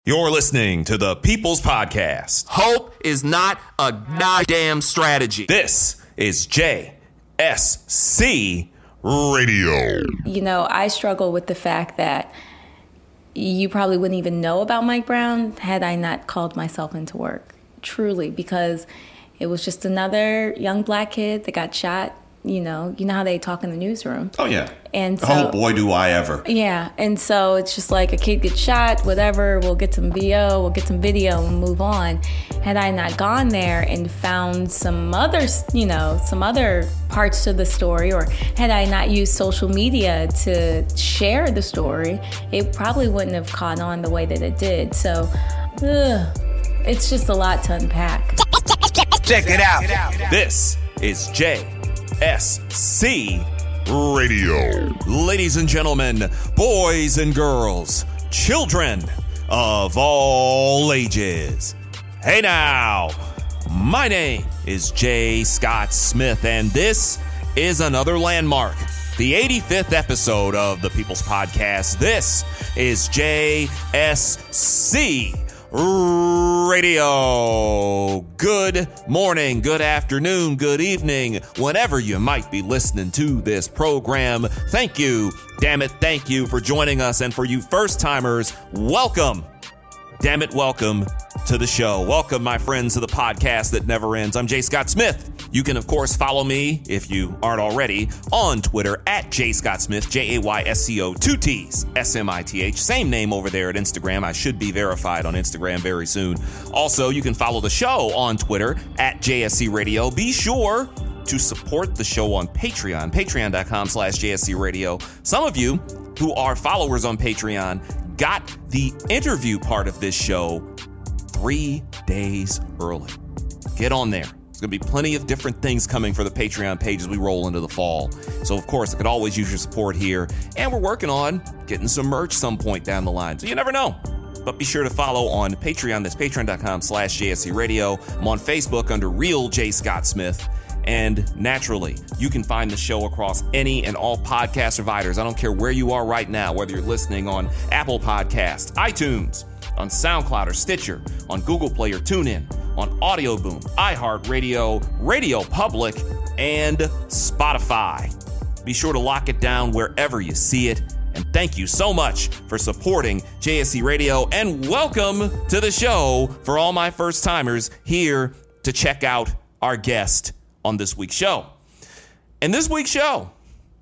You're listening to the People's Podcast. Hope is not a goddamn strategy. This is JSC Radio. You know, I struggle with the fact that you probably wouldn't even know about Mike Brown had I not called myself into work. Truly, because it was just another young black kid that got shot. You know how they talk in the newsroom. Oh, yeah. And so, oh, boy, do I ever. Yeah. And so it's just like a kid gets shot, whatever. We'll get some video and move on. Had I not gone there and found some other parts to the story, or had I not used social media to share the story, it probably wouldn't have caught on the way that it did. So, it's just a lot to unpack. Check it out. This is JSC Radio. Ladies and gentlemen, boys and girls, children of all ages. Hey now, my name is J. Scott Smith, and this is another landmark, the 85th episode of the People's Podcast. This is JSC Radio. Good morning, good afternoon, good evening, whenever you might be listening to this program. Thank you, damn it, thank you for joining us. And for you first-timers, welcome. Damn it, welcome to the show. Welcome, my friends, to the podcast that never ends. I'm J. Scott Smith. You can, of course, follow me, if you aren't already, on Twitter at J. Scott Smith, Jaysco, 2 T's, Smith. Same name over there at Instagram. I should be verified on Instagram very soon. Also, you can follow the show on Twitter at JSC Radio. Be sure to support the show on Patreon, patreon.com/JSC Radio. Some of you who are followers on Patreon got the interview part of this show 3 days early. Get on there. There's going to be plenty of different things coming for the Patreon page as we roll into the fall. So, of course, I could always use your support here. And we're working on getting some merch some point down the line. So you never know. But be sure to follow on Patreon. That's patreon.com/JSC Radio. I'm on Facebook under Real J. Scott Smith. And naturally, you can find the show across any and all podcast providers. I don't care where you are right now, whether you're listening on Apple Podcasts, iTunes, on SoundCloud or Stitcher, on Google Play or TuneIn, on Audio Boom, iHeartRadio, Radio Public, and Spotify. Be sure to lock it down wherever you see it. And thank you so much for supporting JSC Radio. And welcome to the show for all my first-timers here to check out our guest on this week's show. And this week's show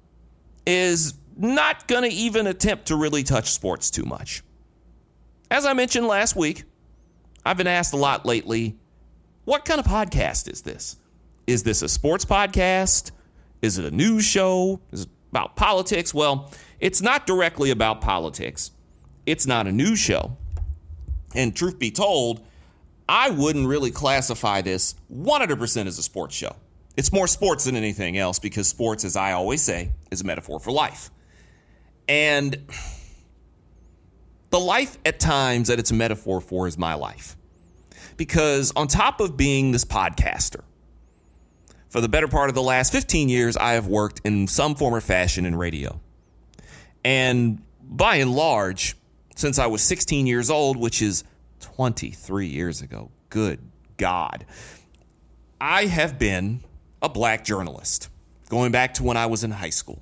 is not going to even attempt to really touch sports too much. As I mentioned last week, I've been asked a lot lately, what kind of podcast is this? Is this a sports podcast? Is it a news show? Is it about politics? Well, it's not directly about politics. It's not a news show. And truth be told, I wouldn't really classify this 100% as a sports show. It's more sports than anything else because sports, as I always say, is a metaphor for life. And the life at times that it's a metaphor for is my life. Because on top of being this podcaster, for the better part of the last 15 years, I have worked in some form or fashion in radio. And by and large, since I was 16 years old, which is 23 years ago, good God, I have been a black journalist, going back to when I was in high school.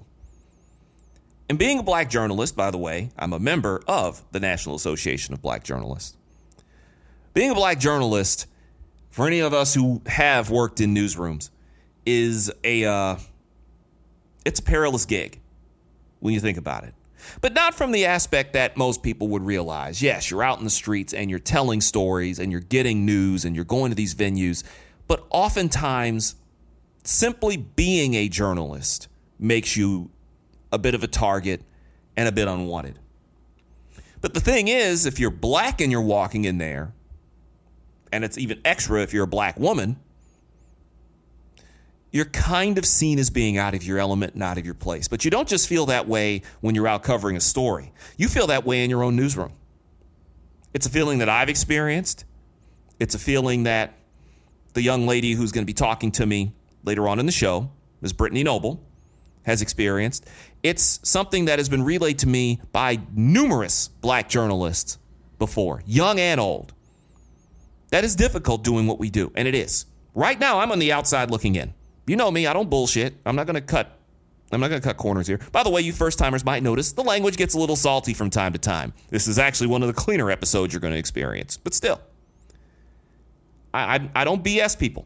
And being a black journalist, by the way, I'm a member of the National Association of Black Journalists. Being a black journalist, for any of us who have worked in newsrooms, is it's a perilous gig when you think about it. But not from the aspect that most people would realize. Yes, you're out in the streets and you're telling stories and you're getting news and you're going to these venues. But oftentimes, simply being a journalist makes you a bit of a target and a bit unwanted. But the thing is, if you're black and you're walking in there, and it's even extra if you're a black woman, you're kind of seen as being out of your element and out of your place. But you don't just feel that way when you're out covering a story. You feel that way in your own newsroom. It's a feeling that I've experienced. It's a feeling that the young lady who's going to be talking to me later on in the show, Ms. Brittany Noble, has experienced. It's something that has been relayed to me by numerous black journalists before, young and old. That is difficult doing what we do, and it is. Right now, I'm on the outside looking in. You know me, I don't bullshit. I'm not going to cut corners here. By the way, you first-timers might notice the language gets a little salty from time to time. This is actually one of the cleaner episodes you're going to experience. But still, I don't BS people.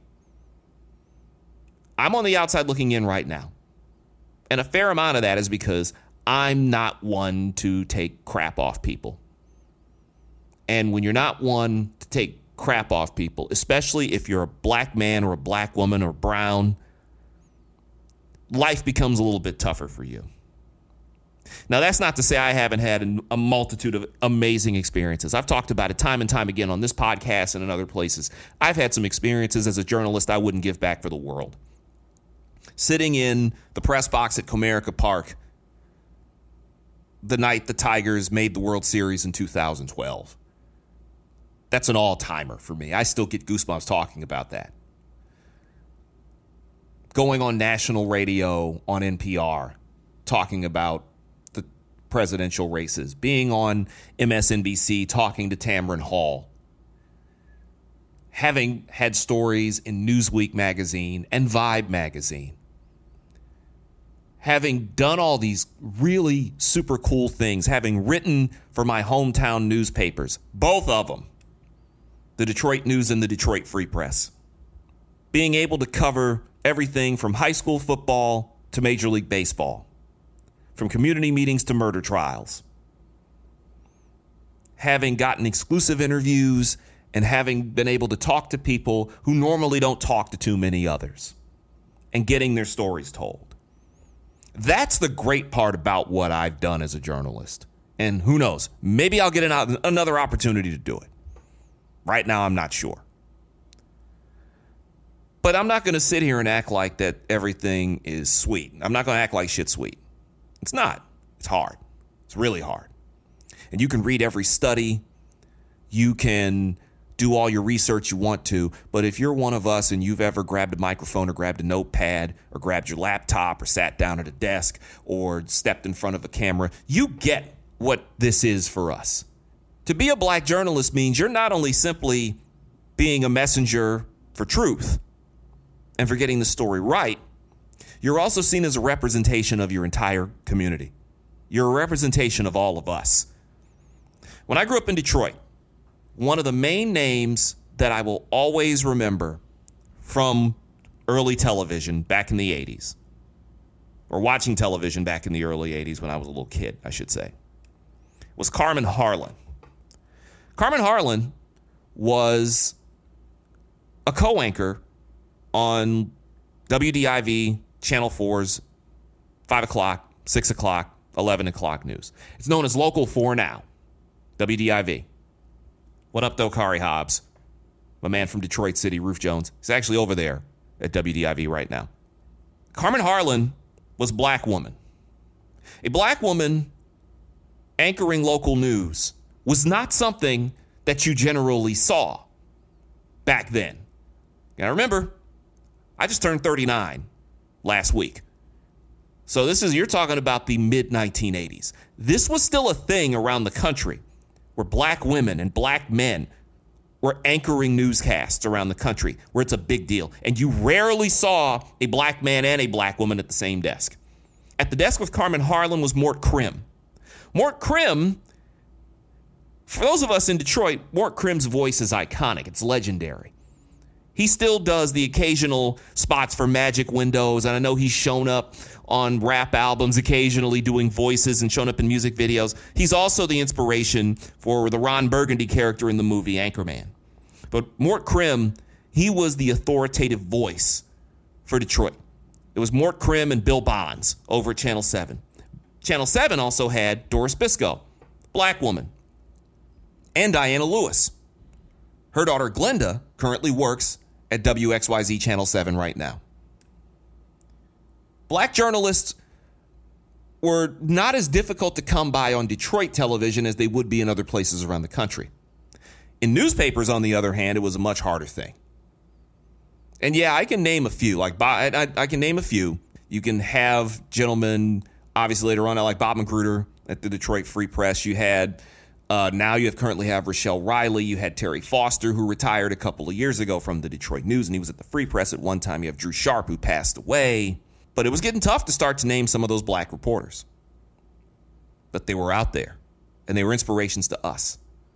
I'm on the outside looking in right now. And a fair amount of that is because I'm not one to take crap off people. And when you're not one to take crap off people, especially if you're a black man or a black woman or brown, life becomes a little bit tougher for you. Now, that's not to say I haven't had a multitude of amazing experiences. I've talked about it time and time again on this podcast and in other places. I've had some experiences as a journalist I wouldn't give back for the world. Sitting in the press box at Comerica Park the night the Tigers made the World Series in 2012. That's an all-timer for me. I still get goosebumps talking about that. Going on national radio on NPR, talking about the presidential races. Being on MSNBC, talking to Tamron Hall. Having had stories in Newsweek magazine and Vibe magazine. Having done all these really super cool things. Having written for my hometown newspapers. Both of them. The Detroit News and the Detroit Free Press. Being able to cover everything from high school football to Major League Baseball. From community meetings to murder trials. Having gotten exclusive interviews and having been able to talk to people who normally don't talk to too many others. And getting their stories told. That's the great part about what I've done as a journalist. And who knows, maybe I'll get another opportunity to do it. Right now, I'm not sure. But I'm not going to sit here and act like that everything is sweet. I'm not going to act like shit's sweet. It's not. It's hard. It's really hard. And you can read every study. You can do all your research you want to. But if you're one of us and you've ever grabbed a microphone or grabbed a notepad or grabbed your laptop or sat down at a desk or stepped in front of a camera, you get what this is for us. To be a black journalist means you're not only simply being a messenger for truth and for getting the story right, you're also seen as a representation of your entire community. You're a representation of all of us. When I grew up in Detroit, one of the main names that I will always remember from early television back in the 80s, or watching television back in the early 80s when I was a little kid, I should say, was Carmen Harlan. Carmen Harlan was a co-anchor on WDIV Channel 4's 5 o'clock, 6 o'clock, 11 o'clock news. It's known as Local 4 now, WDIV. What up, though, Kari Hobbs? My man from Detroit City, Roof Jones. He's actually over there at WDIV right now. Carmen Harlan was a black woman. A black woman anchoring local news was not something that you generally saw back then. Now remember, I just turned 39 last week. So you're talking about the mid-1980s. This was still a thing around the country where black women and black men were anchoring newscasts around the country where it's a big deal. And you rarely saw a black man and a black woman at the same desk. At the desk with Carmen Harlan was Mort Krim. Mort Krim, for those of us in Detroit, Mort Krim's voice is iconic. It's legendary. He still does the occasional spots for Magic Windows, and I know he's shown up on rap albums occasionally doing voices and shown up in music videos. He's also the inspiration for the Ron Burgundy character in the movie Anchorman. But Mort Krim, he was the authoritative voice for Detroit. It was Mort Krim and Bill Bonds over at Channel 7. Channel 7 also had Doris Biscoe, black woman, and Diana Lewis. Her daughter Glenda currently works at WXYZ Channel 7 right now. Black journalists were not as difficult to come by on Detroit television as they would be in other places around the country. In newspapers, on the other hand, it was a much harder thing. And yeah, I can name a few. I can name a few. You can have gentlemen, obviously later on, like Bob Magruder at the Detroit Free Press. You had Now you currently have Rochelle Riley. You had Terry Foster, who retired a couple of years ago from the Detroit News, and he was at the Free Press at one time. You have Drew Sharp, who passed away. But it was getting tough to start to name some of those black reporters. But they were out there, and they were inspirations to us.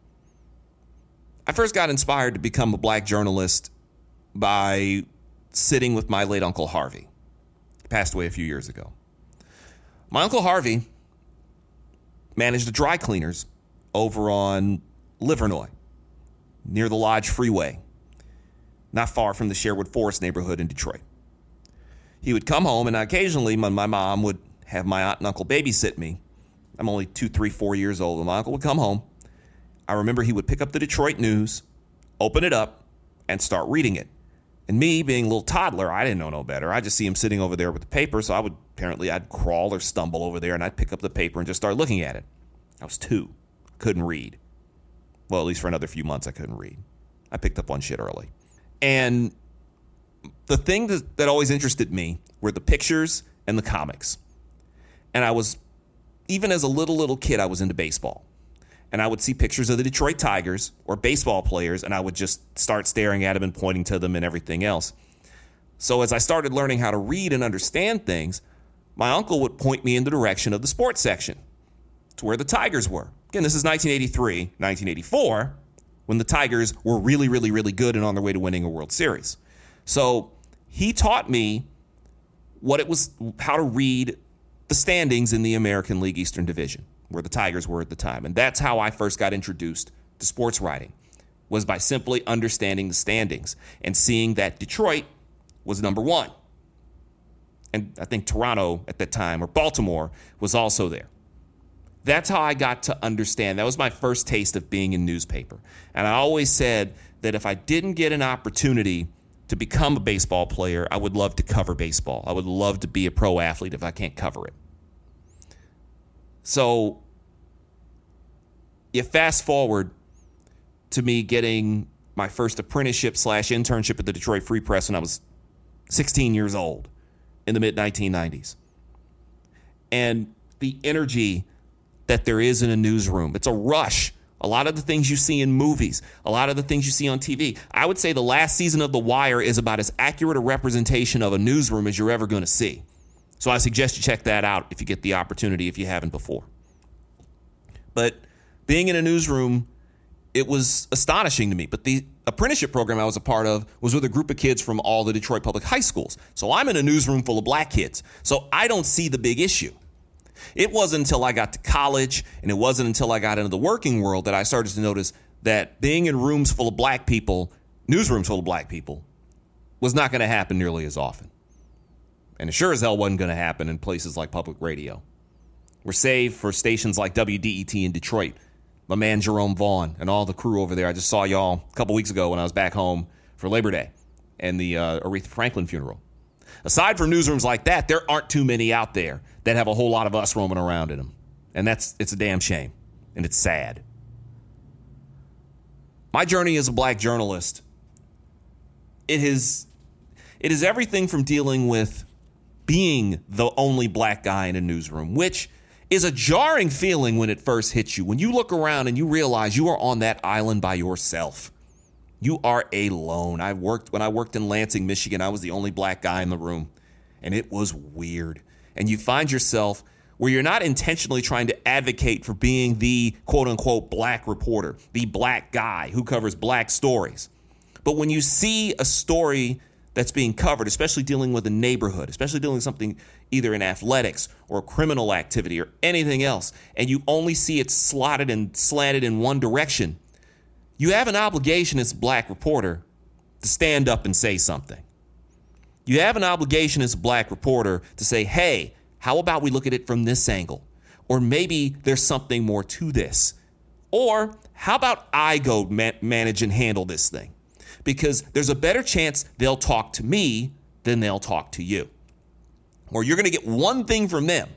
I first got inspired to become a black journalist by sitting with my late Uncle Harvey. He passed away a few years ago. My Uncle Harvey managed the dry cleaners over on Livernois, near the Lodge Freeway, not far from the Sherwood Forest neighborhood in Detroit. He would come home, and occasionally my mom would have my aunt and uncle babysit me. I'm only 2, 3, 4 years old, and my uncle would come home. I remember he would pick up the Detroit News, open it up, and start reading it. And me, being a little toddler, I didn't know no better. I just see him sitting over there with the paper, so I'd crawl or stumble over there, and I'd pick up the paper and just start looking at it. I was 2. Couldn't read. Well, at least for another few months, I couldn't read. I picked up on shit early. And the thing that always interested me were the pictures and the comics. And even as a little kid, I was into baseball. And I would see pictures of the Detroit Tigers or baseball players, and I would just start staring at them and pointing to them and everything else. So as I started learning how to read and understand things, my uncle would point me in the direction of the sports section to where the Tigers were. Again, this is 1983, 1984, when the Tigers were really, really, really good and on their way to winning a World Series. So he taught me how to read the standings in the American League Eastern Division, where the Tigers were at the time. And that's how I first got introduced to sports writing, was by simply understanding the standings and seeing that Detroit was number 1. And I think Toronto at that time, or Baltimore, was also there. That's how I got to understand. That was my first taste of being in newspaper. And I always said that if I didn't get an opportunity to become a baseball player, I would love to cover baseball. I would love to be a pro athlete if I can't cover it. So you fast forward to me getting my first apprenticeship/internship at the Detroit Free Press when I was 16 years old in the mid-1990s. And the energy that there is in a newsroom, it's a rush. A lot of the things you see in movies, a lot of the things you see on TV. I would say the last season of The Wire is about as accurate a representation of a newsroom as you're ever going to see. So I suggest you check that out if you get the opportunity, if you haven't before. But being in a newsroom, it was astonishing to me. But the apprenticeship program I was a part of was with a group of kids from all the Detroit public high schools. So I'm in a newsroom full of black kids. So I don't see the big issue. It wasn't until I got to college, and it wasn't until I got into the working world that I started to notice that being in rooms full of black people, newsrooms full of black people, was not going to happen nearly as often. And it sure as hell wasn't going to happen in places like public radio. We're saved for stations like WDET in Detroit. My man Jerome Vaughn and all the crew over there. I just saw y'all a couple weeks ago when I was back home for Labor Day and the Aretha Franklin funeral. Aside from newsrooms like that, there aren't too many out there that have a whole lot of us roaming around in them. And it's a damn shame. And it's sad. My journey as a black journalist, it is everything from dealing with being the only black guy in a newsroom, which is a jarring feeling when it first hits you. When you look around and you realize you are on that island by yourself. You are alone. When I worked in Lansing, Michigan, I was the only black guy in the room. And it was weird. And you find yourself where you're not intentionally trying to advocate for being the quote-unquote black reporter, the black guy who covers black stories. But when you see a story that's being covered, especially dealing with a neighborhood, especially dealing with something either in athletics or criminal activity or anything else, and you only see it slotted and slanted in one direction, you have an obligation as a black reporter to stand up and say something. You have an obligation as a black reporter to say, hey, how about we look at it from this angle? Or maybe there's something more to this. Or how about I go manage and handle this thing? Because there's a better chance they'll talk to me than they'll talk to you. Or you're going to get one thing from them.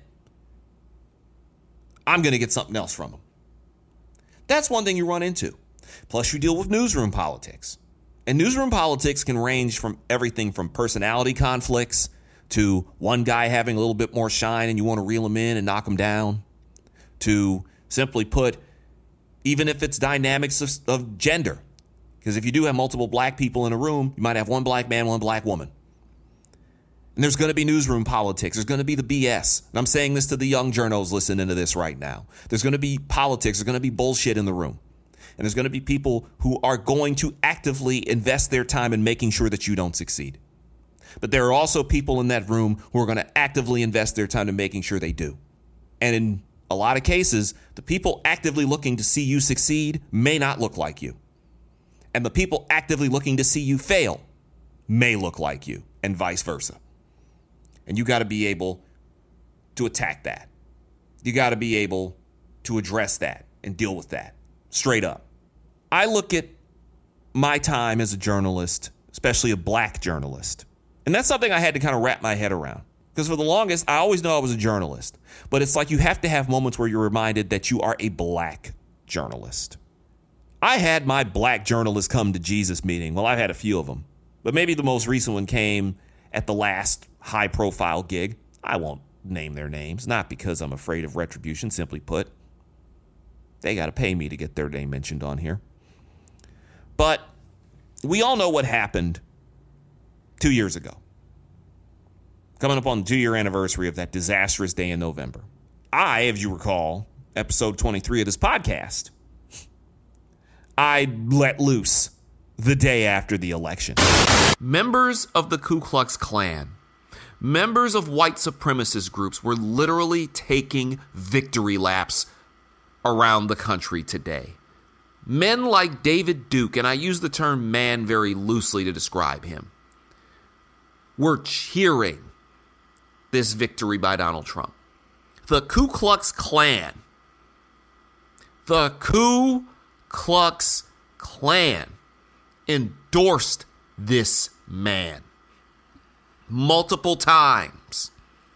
I'm going to get something else from them. That's one thing you run into. Plus, you deal with newsroom politics. And newsroom politics can range from everything from personality conflicts to one guy having a little bit more shine and you want to reel him in and knock him down, to simply put, even if it's dynamics of gender. Because if you do have multiple black people in a room, you might have one black man, one black woman. And there's going to be newsroom politics. There's going to be the BS. And I'm saying this to the young journos listening to this right now. There's going to be politics. There's going to be bullshit in the room. And there's going to be people who are going to actively invest their time in making sure that you don't succeed. But there are also people in that room who are going to actively invest their time in making sure they do. And in a lot of cases, the people actively looking to see you succeed may not look like you. And the people actively looking to see you fail may look like you, and vice versa. And you got to be able to attack that. You got to be able to address that and deal with that straight up. I look at my time as a journalist, especially a black journalist, and that's something I had to kind of wrap my head around. Because for the longest, I always knew I was a journalist. But it's like you have to have moments where you're reminded that you are a black journalist. I had my black journalist come to Jesus meeting. Well, I've had a few of them. But maybe the most recent one came at the last high-profile gig. I won't name their names, not because I'm afraid of retribution, simply put. They got to pay me to get their name mentioned on here. But we all know what happened 2 years ago. Coming up on the 2-year anniversary of that disastrous day in November. I, as you recall, episode 23 of this podcast, I let loose the day after the election. Members of the Ku Klux Klan, members of white supremacist groups were literally taking victory laps around the country today. Men like David Duke, and I use the term man very loosely to describe him, were cheering this victory by Donald Trump. The Ku Klux Klan, the Ku Klux Klan endorsed this man multiple times.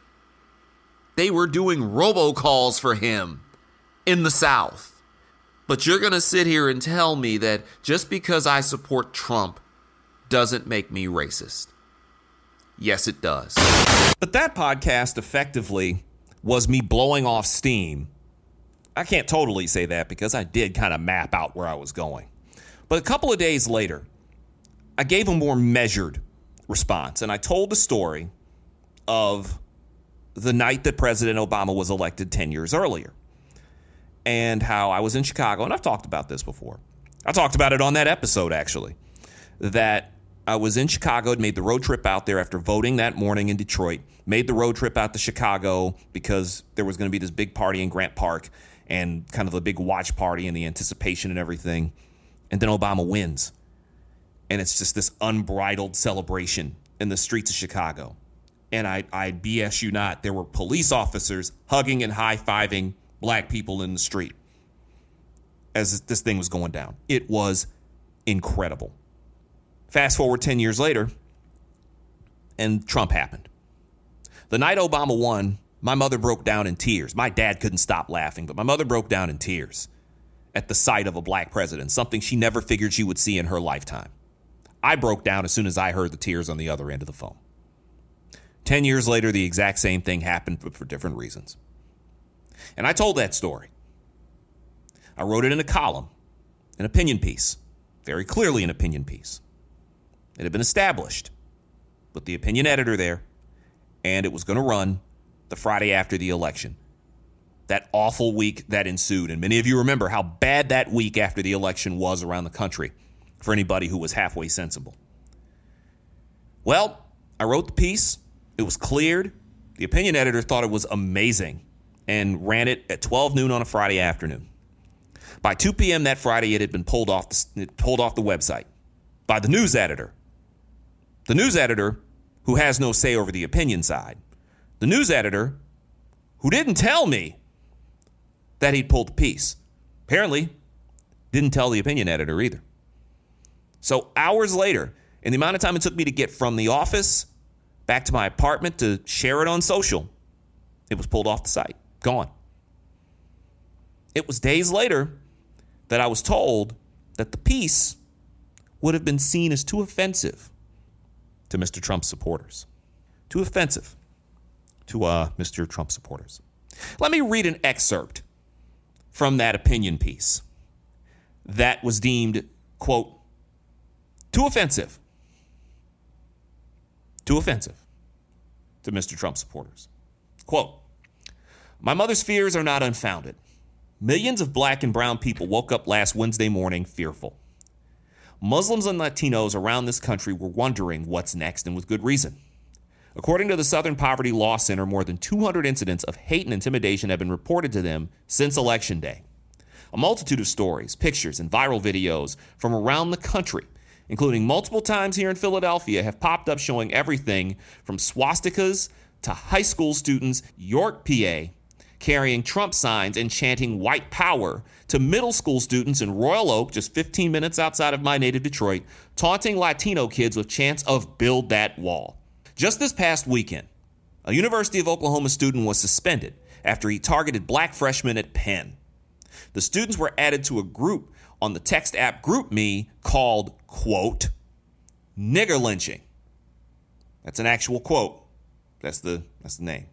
They were doing robocalls for him in the South. But you're going to sit here and tell me that just because I support Trump doesn't make me racist. Yes, it does. But that podcast effectively was me blowing off steam. I can't totally say that because I did kind of map out where I was going. But a couple of days later, I gave a more measured response. And I told the story of the night that President Obama was elected 10 years earlier. And how I was in Chicago. And I've talked about this before. I talked about it on that episode, actually. That I was in Chicago, made the road trip out there after voting that morning in Detroit. Made the road trip out to Chicago because there was going to be this big party in Grant Park. And kind of a big watch party and the anticipation and everything. And then Obama wins. And it's just this unbridled celebration in the streets of Chicago. And I BS you not, there were police officers hugging and high-fiving black people in the street as this thing was going down. It was incredible. Fast forward 10 years later, and Trump happened. The night Obama won, my mother broke down in tears. My dad couldn't stop laughing, but my mother broke down in tears at the sight of a black president, something she never figured she would see in her lifetime. I broke down as soon as I heard the tears on the other end of the phone. 10 years later, the exact same thing happened, but for different reasons. And I told that story. I wrote it in a column, an opinion piece, very clearly an opinion piece. It had been established with the opinion editor there, and it was going to run the Friday after the election. That awful week that ensued, and many of you remember how bad that week after the election was around the country for anybody who was halfway sensible. Well, I wrote the piece. It was cleared. The opinion editor thought it was amazing and ran it at 12 noon on a Friday afternoon. By 2 p.m. that Friday, it had been pulled off the website by the news editor. The news editor who has no say over the opinion side. The news editor who didn't tell me that he'd pulled the piece. Apparently, didn't tell the opinion editor either. So hours later, in the amount of time it took me to get from the office back to my apartment to share it on social, it was pulled off the site. Gone. It was days later that I was told that the piece would have been seen as too offensive to Mr. Trump supporters. Too offensive to Mr. Trump supporters. Let me read an excerpt from that opinion piece. that was deemed, quote, too offensive to Mr. Trump supporters. Quote, "My mother's fears are not unfounded. Millions of black and brown people woke up last Wednesday morning fearful. Muslims and Latinos around this country were wondering what's next, and with good reason. According to the Southern Poverty Law Center, more than 200 incidents of hate and intimidation have been reported to them since Election Day. A multitude of stories, pictures, and viral videos from around the country, including multiple times here in Philadelphia, have popped up showing everything from swastikas to high school students, York, PA, carrying Trump signs and chanting white power, to middle school students in Royal Oak, just 15 minutes outside of my native Detroit, taunting Latino kids with chants of build that wall. Just this past weekend, a University of Oklahoma student was suspended after he targeted black freshmen at Penn. The students were added to a group on the text app GroupMe called, quote, nigger lynching. That's an actual quote. That's the name.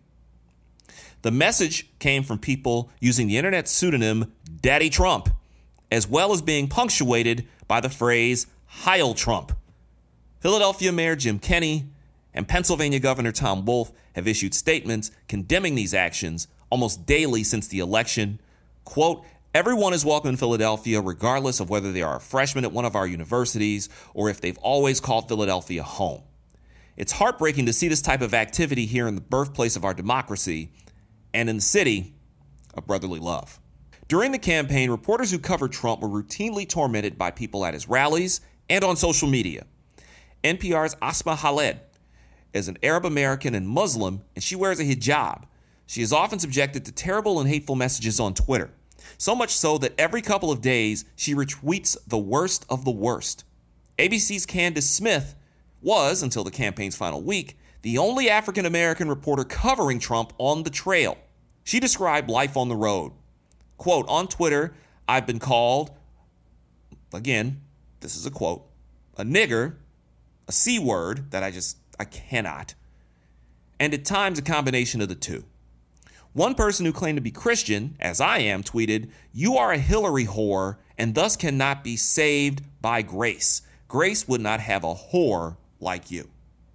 The message came from people using the internet pseudonym Daddy Trump, as well as being punctuated by the phrase Heil Trump. Philadelphia Mayor Jim Kenney and Pennsylvania Governor Tom Wolf have issued statements condemning these actions almost daily since the election. Quote, everyone is welcome in Philadelphia, regardless of whether they are a freshman at one of our universities or if they've always called Philadelphia home. It's heartbreaking to see this type of activity here in the birthplace of our democracy and in the city of brotherly love. During the campaign, reporters who covered Trump were routinely tormented by people at his rallies and on social media. NPR's Asma Khaled is an Arab American and Muslim, and she wears a hijab. She is often subjected to terrible and hateful messages on Twitter, so much so that every couple of days she retweets the worst of the worst. ABC's Candace Smith was, until the campaign's final week, the only African American reporter covering Trump on the trail. She described life on the road. Quote, on Twitter, I've been called, again, this is a quote, a nigger, a C word that I cannot, and at times a combination of the two. One person who claimed to be Christian, as I am, tweeted, you are a Hillary whore and thus cannot be saved by grace. Grace would not have a whore like you.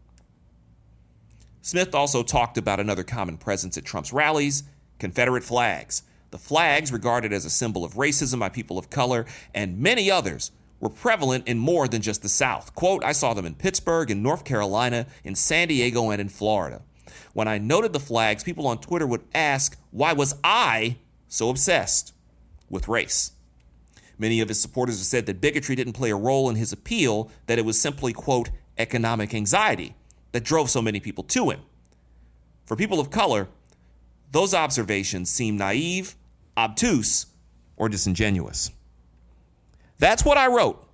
Smith also talked about another common presence at Trump's rallies, Confederate flags. The flags, regarded as a symbol of racism by people of color, and many others, were prevalent in more than just the South. Quote, I saw them in Pittsburgh, in North Carolina, in San Diego, and in Florida. When I noted the flags, people on Twitter would ask, why was I so obsessed with race? Many of his supporters have said that bigotry didn't play a role in his appeal, that it was simply, quote, economic anxiety that drove so many people to him. For people of color, those observations seem naive, obtuse, or disingenuous. That's what I wrote.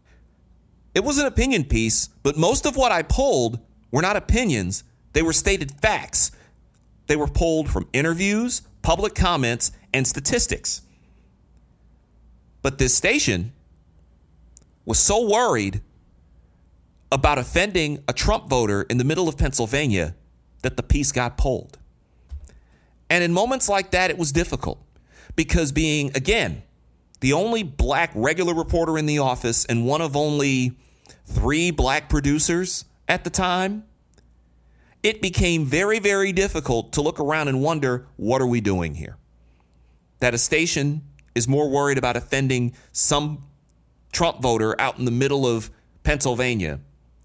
It was an opinion piece, but most of what I pulled were not opinions. They were stated facts. They were pulled from interviews, public comments, and statistics. But this station was so worried about offending a Trump voter in the middle of Pennsylvania that the piece got pulled. And in moments like that, it was difficult because being, again, the only black regular reporter in the office and one of only 3 black producers at the time, it became very, very difficult to look around and wonder, what are we doing here? That a station is more worried about offending some Trump voter out in the middle of Pennsylvania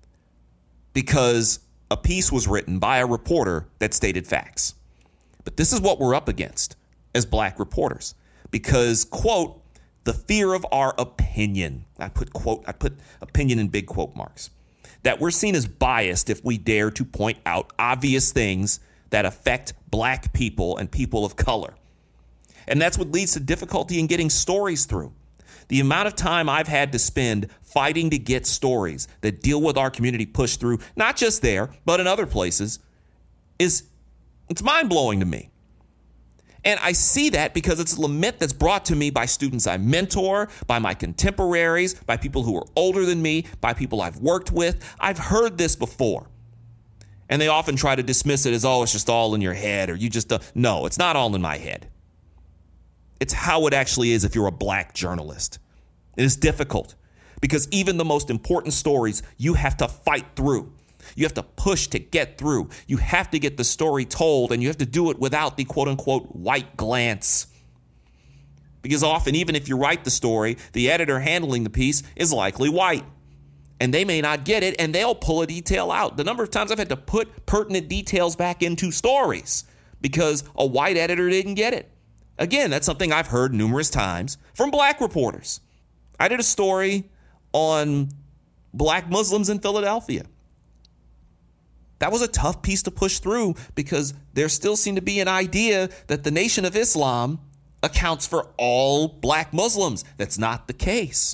because a piece was written by a reporter that stated facts. But this is what we're up against as black reporters because, quote, the fear of our opinion. I put opinion in big quote marks. That we're seen as biased if we dare to point out obvious things that affect black people and people of color. And that's what leads to difficulty in getting stories through. The amount of time I've had to spend fighting to get stories that deal with our community pushed through, not just there, but in other places, it's mind-blowing to me. And I see that because it's a lament that's brought to me by students I mentor, by my contemporaries, by people who are older than me, by people I've worked with. I've heard this before. And they often try to dismiss it as, oh, it's just all in your head, or you just don't. No, it's not all in my head. It's how it actually is if you're a black journalist. It is difficult because even the most important stories you have to fight through. You have to push to get through. You have to get the story told, and you have to do it without the quote-unquote white glance. Because often, even if you write the story, the editor handling the piece is likely white. And they may not get it, and they'll pull a detail out. The number of times I've had to put pertinent details back into stories because a white editor didn't get it. Again, that's something I've heard numerous times from black reporters. I did a story on black Muslims in Philadelphia. That was a tough piece to push through because there still seemed to be an idea that the Nation of Islam accounts for all black Muslims. That's not the case.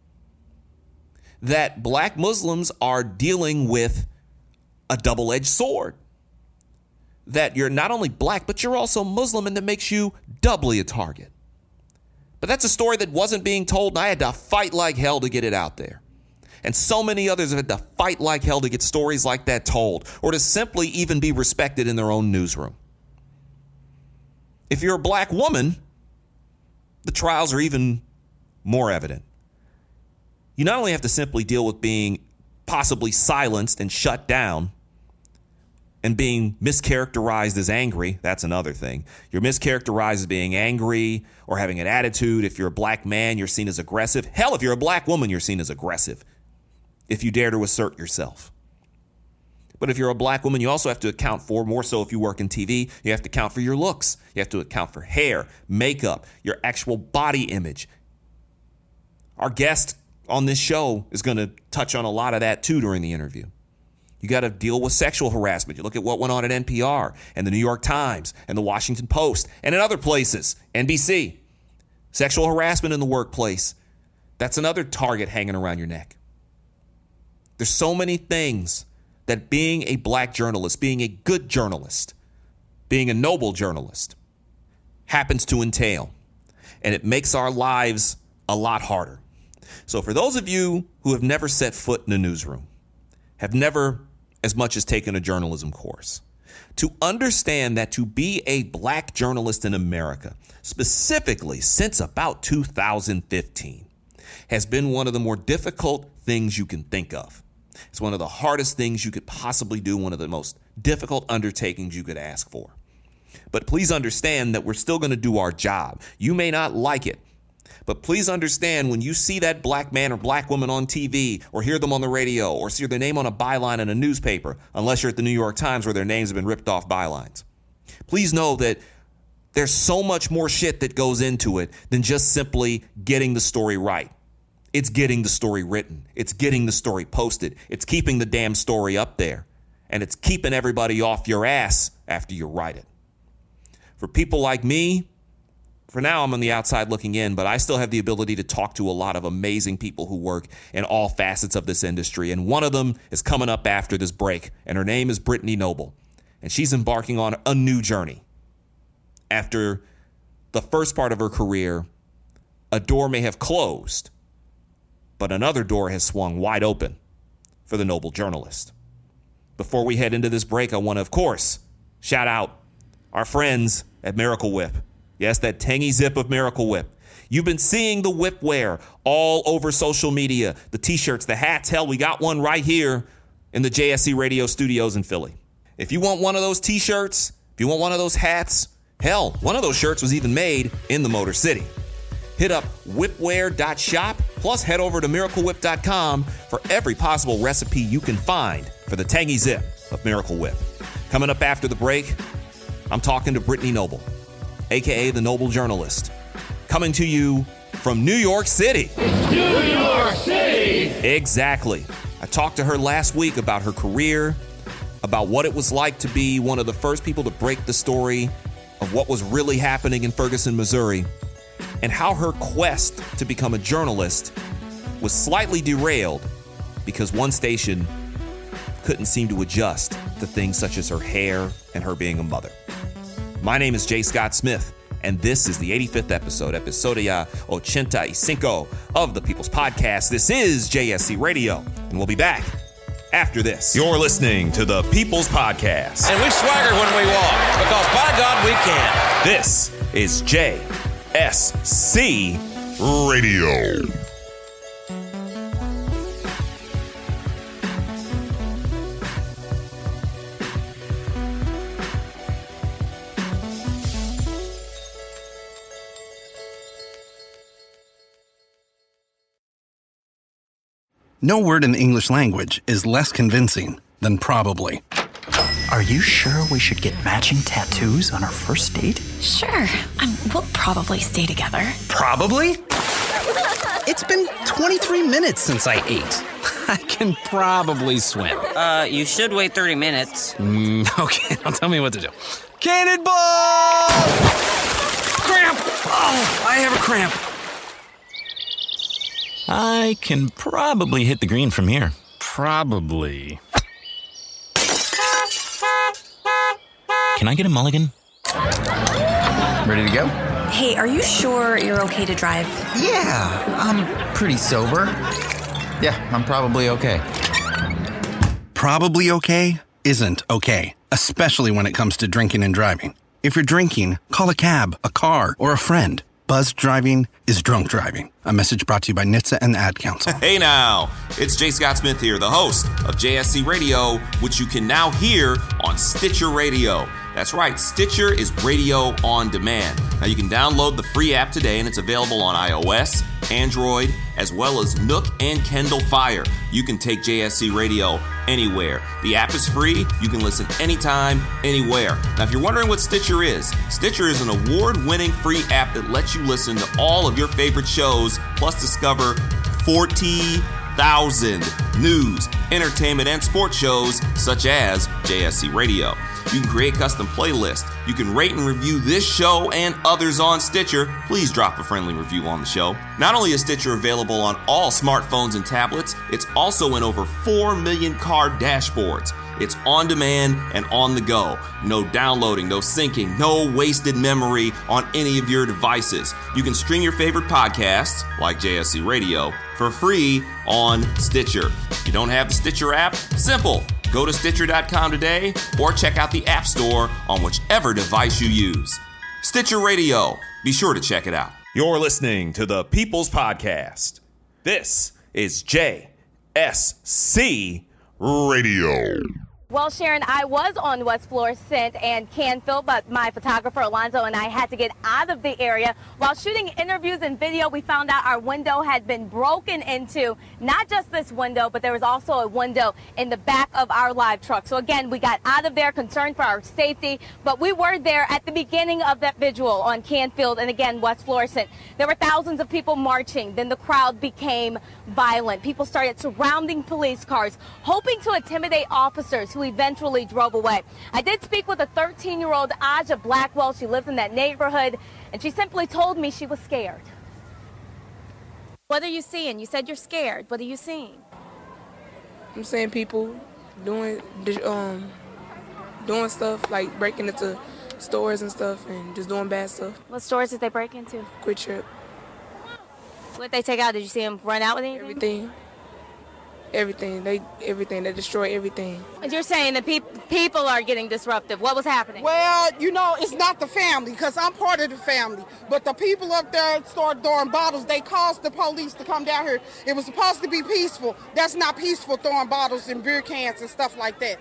That black Muslims are dealing with a double-edged sword. That you're not only black, but you're also Muslim, and that makes you doubly a target. But that's a story that wasn't being told, and I had to fight like hell to get it out there. And so many others have had to fight like hell to get stories like that told, or to simply even be respected in their own newsroom. If you're a black woman, the trials are even more evident. You not only have to simply deal with being possibly silenced and shut down, and being mischaracterized as angry, that's another thing. You're mischaracterized as being angry or having an attitude. If you're a black man, you're seen as aggressive. Hell, if you're a black woman, you're seen as aggressive if you dare to assert yourself. But if you're a black woman, you also have to account for, more so if you work in TV, you have to account for your looks. You have to account for hair, makeup, your actual body image. Our guest on this show is going to touch on a lot of that too during the interview. You got to deal with sexual harassment. You look at what went on at NPR and the New York Times and the Washington Post and in other places, NBC. Sexual harassment in the workplace. That's another target hanging around your neck. There's so many things that being a black journalist, being a good journalist, being a noble journalist happens to entail. And it makes our lives a lot harder. So for those of you who have never set foot in a newsroom, have never as much as taken a journalism course, to understand that to be a black journalist in America, specifically since about 2015, has been one of the more difficult things you can think of. It's one of the hardest things you could possibly do, one of the most difficult undertakings you could ask for. But please understand that we're still going to do our job. You may not like it, but please understand when you see that black man or black woman on TV or hear them on the radio or see their name on a byline in a newspaper, unless you're at the New York Times where their names have been ripped off bylines, please know that there's so much more shit that goes into it than just simply getting the story right. It's getting the story written. It's getting the story posted. It's keeping the damn story up there. And it's keeping everybody off your ass after you write it. For people like me, for now, I'm on the outside looking in, but I still have the ability to talk to a lot of amazing people who work in all facets of this industry. And one of them is coming up after this break, and her name is Brittany Noble. And she's embarking on a new journey. After the first part of her career, a door may have closed, but another door has swung wide open for the noble journalist. Before we head into this break, I want to, of course, shout out our friends at Miracle Whip. Yes, that tangy zip of Miracle Whip. You've been seeing the whip wear all over social media. The t-shirts, the hats. Hell, we got one right here in the JSC Radio studios in Philly. If you want one of those t-shirts, if you want one of those hats, hell, one of those shirts was even made in the Motor City. Hit up whipwear.shop, plus head over to miraclewhip.com for every possible recipe you can find for the tangy zip of Miracle Whip. Coming up after the break, I'm talking to Brittany Noble, a.k.a. the Noble Journalist, coming to you from New York City. It's New York City! Exactly. I talked to her last week about her career, about what it was like to be one of the first people to break the story of what was really happening in Ferguson, Missouri, and how her quest to become a journalist was slightly derailed because one station couldn't seem to adjust to things such as her hair and her being a mother. My name is Jay Scott Smith, and this is the 85th episode, Episodia 85 of the People's Podcast. This is JSC Radio, and we'll be back after this. You're listening to the People's Podcast. And we swagger when we walk, because by God, we can. This is JSC Radio. No word in the English language is less convincing than probably. Are you sure we should get matching tattoos on our first date? Sure. We'll probably stay together. Probably? It's been 23 minutes since I ate. I can probably swim. You should wait 30 minutes. Okay, now tell me what to do. Cannonball! Cramp! Oh, I have a cramp. I can probably hit the green from here. Probably. Can I get a mulligan? Ready to go? Hey, are you sure you're okay to drive? Yeah, I'm pretty sober. Yeah, I'm probably okay. Probably okay isn't okay, especially when it comes to drinking and driving. If you're drinking, call a cab, a car, or a friend. Buzzed driving is drunk driving. A message brought to you by NHTSA and the Ad Council. Hey now, it's J. Scott Smith here, the host of JSC Radio, which you can now hear on Stitcher Radio. That's right, Stitcher is radio on demand. Now you can download the free app today, and it's available on iOS, Android, as well as Nook and Kindle Fire. You can take JSC Radio anywhere. The app is free. You can listen anytime, anywhere. Now, if you're wondering what Stitcher is an award-winning free app that lets you listen to all of your favorite shows, plus discover 40,000 news, entertainment, and sports shows, such as JSC Radio. You can create custom playlists. You can rate and review this show and others on Stitcher. Please drop a friendly review on the show. Not only is Stitcher available on all smartphones and tablets, it's also in over 4 million car dashboards. It's on demand and on the go. No downloading, no syncing, no wasted memory on any of your devices. You can stream your favorite podcasts, like JSC Radio, for free on Stitcher. If you don't have the Stitcher app, simple. Go to Stitcher.com today or check out the App Store on whichever device you use. Stitcher Radio. Be sure to check it out. You're listening to the People's Podcast. This is JSC Radio. Well, Sharon, I was on West Florissant and Canfield, but my photographer, Alonzo, and I had to get out of the area. While shooting interviews and video, we found out our window had been broken into. Not just this window, but there was also a window in the back of our live truck. So, again, we got out of there concerned for our safety, but we were there at the beginning of that vigil on Canfield and, again, West Florissant. There were thousands of people marching. Then the crowd became violent. People started surrounding police cars, hoping to intimidate officers who eventually drove away. I did speak with a 13-year-old Aja Blackwell. She lives in that neighborhood, and she simply told me she was scared. What are you seeing? You said you're scared. What are you seeing? I'm seeing people doing stuff like breaking into stores and stuff and just doing bad stuff. What stores did they break into? Quick Trip. What did they take out? Did you see them run out with anything? Everything. They destroy everything. And you're saying that people are getting disruptive. What was happening? Well, it's not the family, because I'm part of the family. But the people up there started throwing bottles. They caused the police to come down here. It was supposed to be peaceful. That's not peaceful, throwing bottles and beer cans and stuff like that.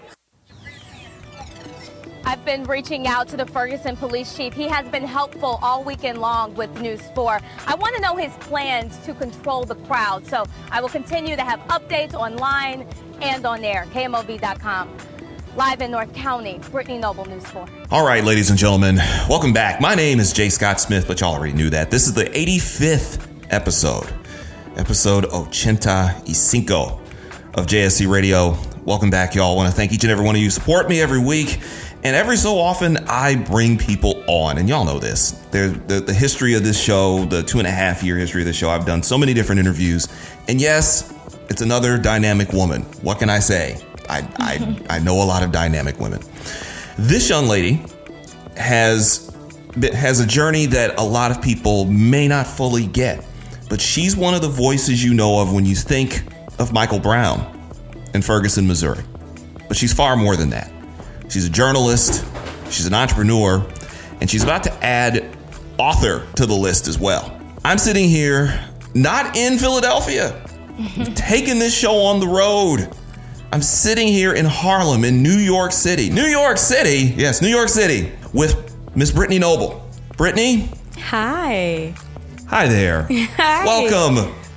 I've been reaching out to the Ferguson police chief. He has been helpful all weekend long with News 4. I want to know his plans to control the crowd, so I will continue to have updates online and on air. KMOV.com. Live in North County, Brittany Noble, News 4. All right, ladies and gentlemen, welcome back. My name is J. Scott Smith, but y'all already knew that. This is the 85th episode Ochenta y Cinco of JSC Radio. Welcome back, y'all. I want to thank each and every one of you who support me every week. And every so often, I bring people on, and y'all know this. The history of this show, the 2.5-year history of this show, I've done so many different interviews. And yes, it's another dynamic woman. What can I say? I know a lot of dynamic women. This young lady has a journey that a lot of people may not fully get. But she's one of the voices you know of when you think of Michael Brown in Ferguson, Missouri. But she's far more than that. She's a journalist, she's an entrepreneur, and she's about to add author to the list as well. I'm sitting here, not in Philadelphia, taking this show on the road. I'm sitting here in Harlem, in New York City. New York City, yes, New York City, with Miss Brittany Noble. Brittany? Hi. Hi there. Hi. Welcome.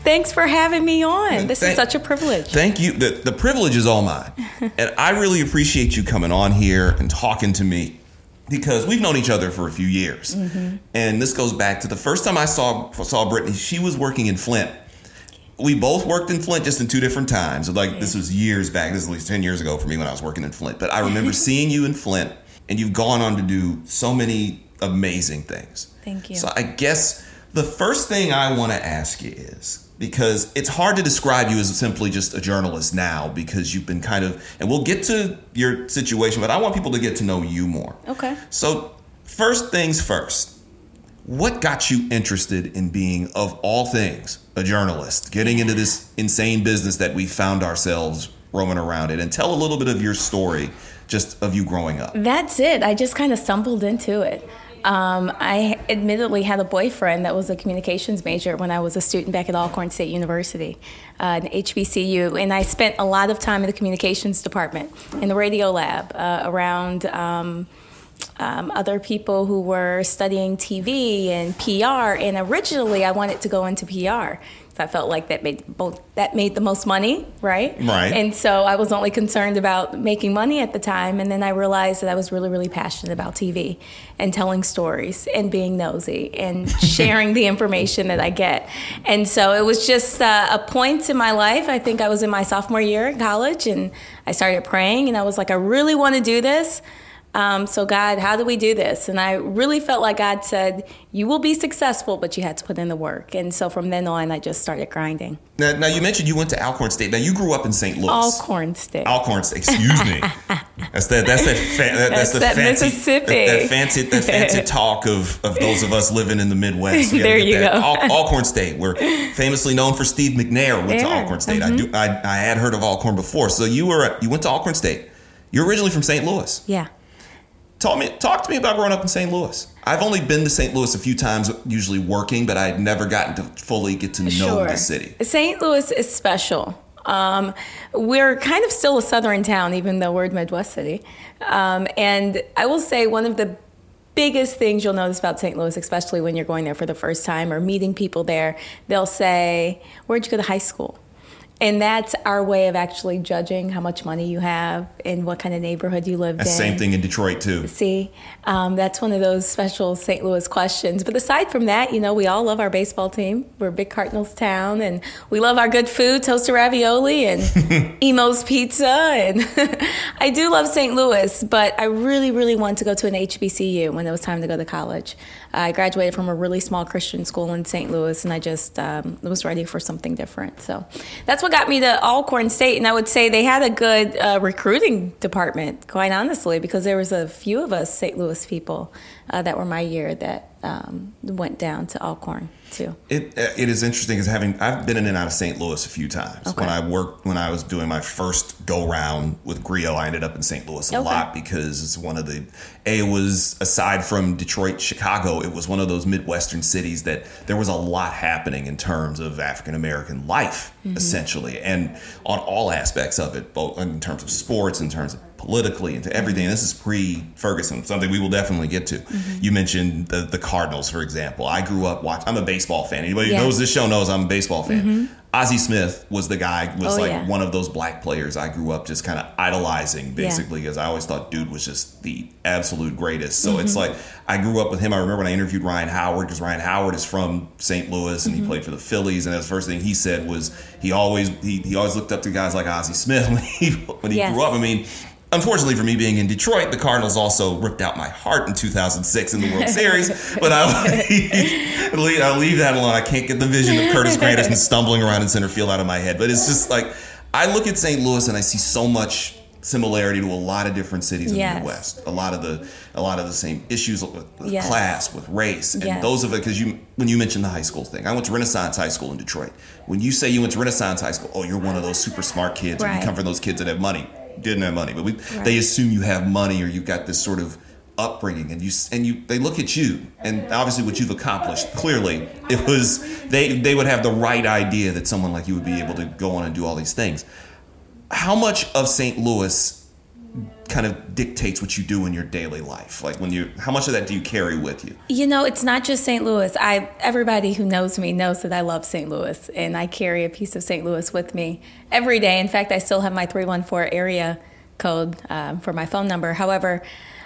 Thanks for having me on. This is such a privilege. Thank you. The privilege is all mine. And I really appreciate you coming on here and talking to me, because we've known each other for a few years. And this goes back to the first time I saw Brittany. She was working in Flint. We both worked in Flint, just in two different times. Like, this was years back. This is at least 10 years ago for me when I was working in Flint. But I remember seeing you in Flint, and you've gone on to do so many amazing things. Thank you. So I guess the first thing I want to ask you is, because it's hard to describe you as simply just a journalist now, because you've been kind of, and we'll get to your situation, but I want people to get to know you more. Okay. So first things first, what got you interested in being, of all things, a journalist, getting into this insane business that we found ourselves roaming around in? And tell a little bit of your story, just of you growing up. That's it. I just kind of stumbled into it. I admittedly had a boyfriend that was a communications major when I was a student back at Alcorn State University, an HBCU, and I spent a lot of time in the communications department, in the radio lab, around other people who were studying TV and PR, and originally I wanted to go into PR. I felt like that made the most money, right? Right. And so I was only concerned about making money at the time, and then I realized that I was really, really passionate about TV and telling stories and being nosy and sharing the information that I get. And so it was just a point in my life. I think I was in my sophomore year in college, and I started praying, and I was like, I really want to do this. So God, how do we do this? And I really felt like God said, you will be successful, but you had to put in the work. And so from then on, I just started grinding. Now you mentioned you went to Alcorn State. Now you grew up in St. Louis. Alcorn State. Alcorn State. Excuse me. That's the Mississippi. That fancy talk of those of us living in the Midwest. There you go. Alcorn State. We're famously known for Steve McNair went to Alcorn State. Mm-hmm. I had heard of Alcorn before. So you went to Alcorn State. You're originally from St. Louis. Yeah. Talk to me about growing up in St. Louis. I've only been to St. Louis a few times, usually working, but I'd never gotten to fully get to know the city. St. Louis is special. We're kind of still a southern town, even though we're a Midwest city. And I will say one of the biggest things you'll notice about St. Louis, especially when you're going there for the first time or meeting people there, they'll say, where'd you go to high school? And that's our way of actually judging how much money you have and what kind of neighborhood you lived in. Same thing in Detroit, too. See, that's one of those special St. Louis questions. But aside from that, we all love our baseball team. We're a big Cardinals town, and we love our good food, toasted ravioli and Emo's Pizza. And I do love St. Louis, but I really, really wanted to go to an HBCU when it was time to go to college. I graduated from a really small Christian school in St. Louis, and I just was ready for something different. So that's what got me to Alcorn State, and I would say they had a good recruiting department, quite honestly, because there was a few of us St. Louis people that were my year that went down to Alcorn too. It is interesting because I've been in and out of St. Louis a few times. Okay. When I was doing my first go round with Griot, I ended up in St. Louis a lot because it's one of the it was, aside from Detroit, Chicago, it was one of those Midwestern cities that there was a lot happening in terms of African American life, essentially, and on all aspects of it, both in terms of sports, in terms of politically, into everything. This is pre-Ferguson, something we will definitely get to. You mentioned the Cardinals, for example. I grew up watching. I'm a baseball fan. Anybody who knows this show knows I'm a baseball fan. Ozzie Smith was the guy, one of those black players I grew up just kind of idolizing, basically, because I always thought dude was just the absolute greatest. So it's like I grew up with him. I remember when I interviewed Ryan Howard, because Ryan Howard is from St. Louis and he played for the Phillies, and the first thing he said was he always looked up to guys like Ozzie Smith when he grew up. I mean, unfortunately for me, being in Detroit, the Cardinals also ripped out my heart in 2006 in the World Series. But I'll leave that alone. I can't get the vision of Curtis Granderson stumbling around in center field out of my head. But it's just like, I look at St. Louis and I see so much similarity to a lot of different cities in the Midwest. A lot of the same issues with class, with race, and those of it. Because when you mentioned the high school thing, I went to Renaissance High School in Detroit. When you say you went to Renaissance High School, you're one of those super smart kids, or you come from those kids that have money. Didn't have money, but they assume you have money, or you've got this sort of upbringing, and they look at you, and obviously what you've accomplished. Clearly, it was they would have the right idea that someone like you would be able to go on and do all these things. How much of St. Louis kind of dictates what you do in your daily life? Like how much of that do you carry with you? It's not just St. Louis. Everybody who knows me knows that I love St. Louis, and I carry a piece of St. Louis with me every day. In fact, I still have my 314 area code for my phone number. However,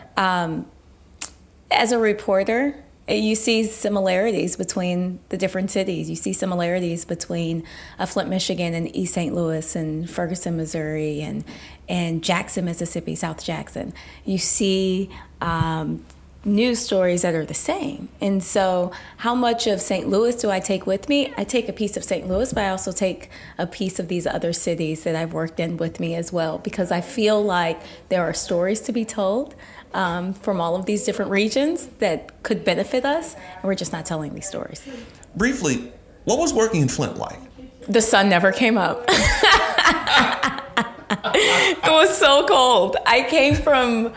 as a reporter, you see similarities between the different cities. You see similarities between Flint, Michigan, and East St. Louis, and Ferguson, Missouri, and Jackson, Mississippi, South Jackson. You see news stories that are the same. And so how much of St. Louis do I take with me? I take a piece of St. Louis, but I also take a piece of these other cities that I've worked in with me as well, because I feel like there are stories to be told from all of these different regions that could benefit us, and we're just not telling these stories. Briefly, what was working in Flint like? The sun never came up. It was so cold. I came from,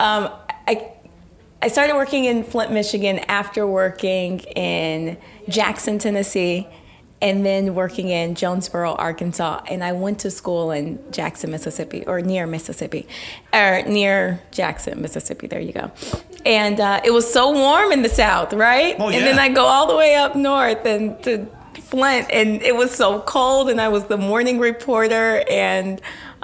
I started working in Flint, Michigan after working in Jackson, Tennessee, and then working in Jonesboro, Arkansas. And I went to school in Jackson, Mississippi, or near Jackson, Mississippi. There you go. And it was so warm in the South, right? Oh, yeah. And then I go all the way up north and to Flint, and it was so cold, and I was the morning reporter, and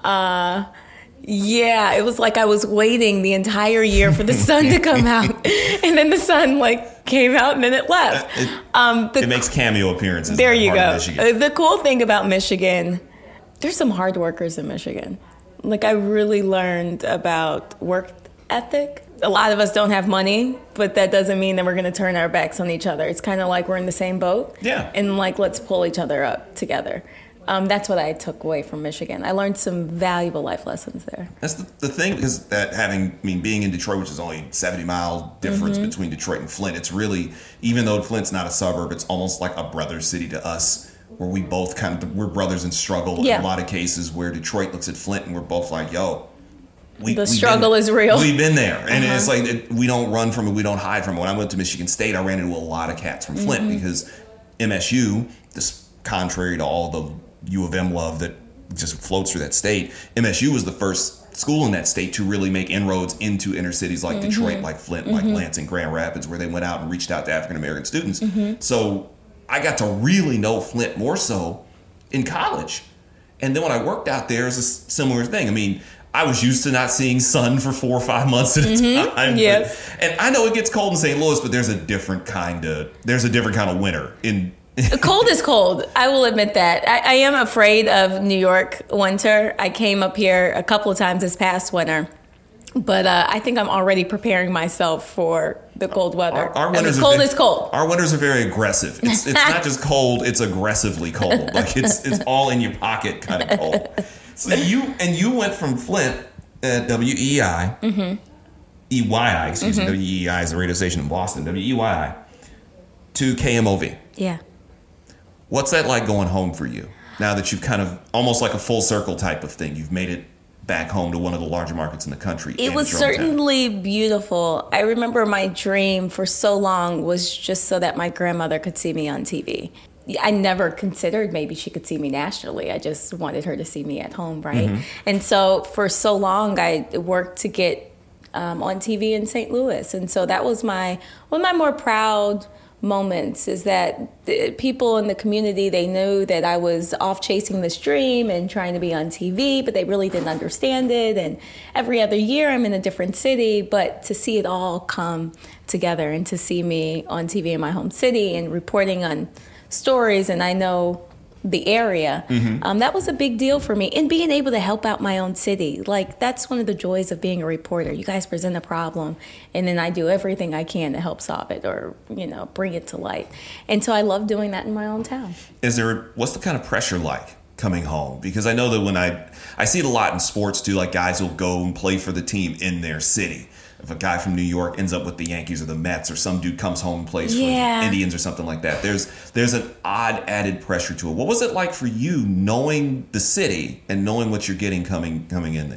it was like I was waiting the entire year for the sun to come out, and then the sun came out and then it left. It makes cameo appearances. There you go. The cool thing about Michigan, there's some hard workers in Michigan. I really learned about work ethic. A lot of us don't have money, but that doesn't mean that we're going to turn our backs on each other. It's kind of like we're in the same boat. Yeah. And let's pull each other up together. That's what I took away from Michigan. I learned some valuable life lessons there. That's the thing, because being in Detroit, which is only 70-mile difference between Detroit and Flint, it's really, even though Flint's not a suburb, it's almost like a brother city to us, where we both we're brothers in struggle in a lot of cases, where Detroit looks at Flint and we're both like, yo, the struggle is real. We've been there. And it's like, we don't run from it, we don't hide from it. When I went to Michigan State, I ran into a lot of cats from Flint, because MSU, this contrary to all the U of M love that just floats through that state, MSU was the first school in that state to really make inroads into inner cities like Detroit, like Flint, like Lansing, Grand Rapids, where they went out and reached out to African American students. So I got to really know Flint more so in college. And then when I worked out there, it's a similar thing. I mean, I was used to not seeing sun for 4 or 5 months at a time. Yes. And I know it gets cold in St. Louis, but there's a different kind of winter in. Cold is cold. I will admit that. I am afraid of New York winter. I came up here a couple of times this past winter, but I think I'm already preparing myself for the cold weather. Our winters cold is cold. Our winters are very aggressive. It's not just cold; it's aggressively cold. It's all in your pocket kind of cold. So you went from Flint at WEI, EYI, excuse me. WEI is a radio station in Boston. WEYI to KMOV. Yeah. What's that like going home for you now that you've kind of almost like a full circle type of thing? You've made it back home to one of the larger markets in the country. It was certainly beautiful. I remember my dream for so long was just so that my grandmother could see me on TV. I never considered maybe she could see me nationally. I just wanted her to see me at home, right? And so for so long, I worked to get on TV in St. Louis. And so that was one of my more proud moments, is that the people in the community, they knew that I was off chasing this dream and trying to be on TV, but they really didn't understand it. And every other year I'm in a different city, but to see it all come together and to see me on TV in my home city and reporting on stories, and I know the area, that was a big deal for me. And being able to help out my own city, that's one of the joys of being a reporter. You guys present a problem, and then I do everything I can to help solve it or, bring it to light. And so I love doing that in my own town. What's the kind of pressure like coming home? Because I know that when I see it a lot in sports too, like guys will go and play for the team in their city. If a guy from New York ends up with the Yankees or the Mets, or some dude comes home and plays for the Indians or something like that, there's an odd added pressure to it. What was it like for you knowing the city and knowing what you're getting coming in there?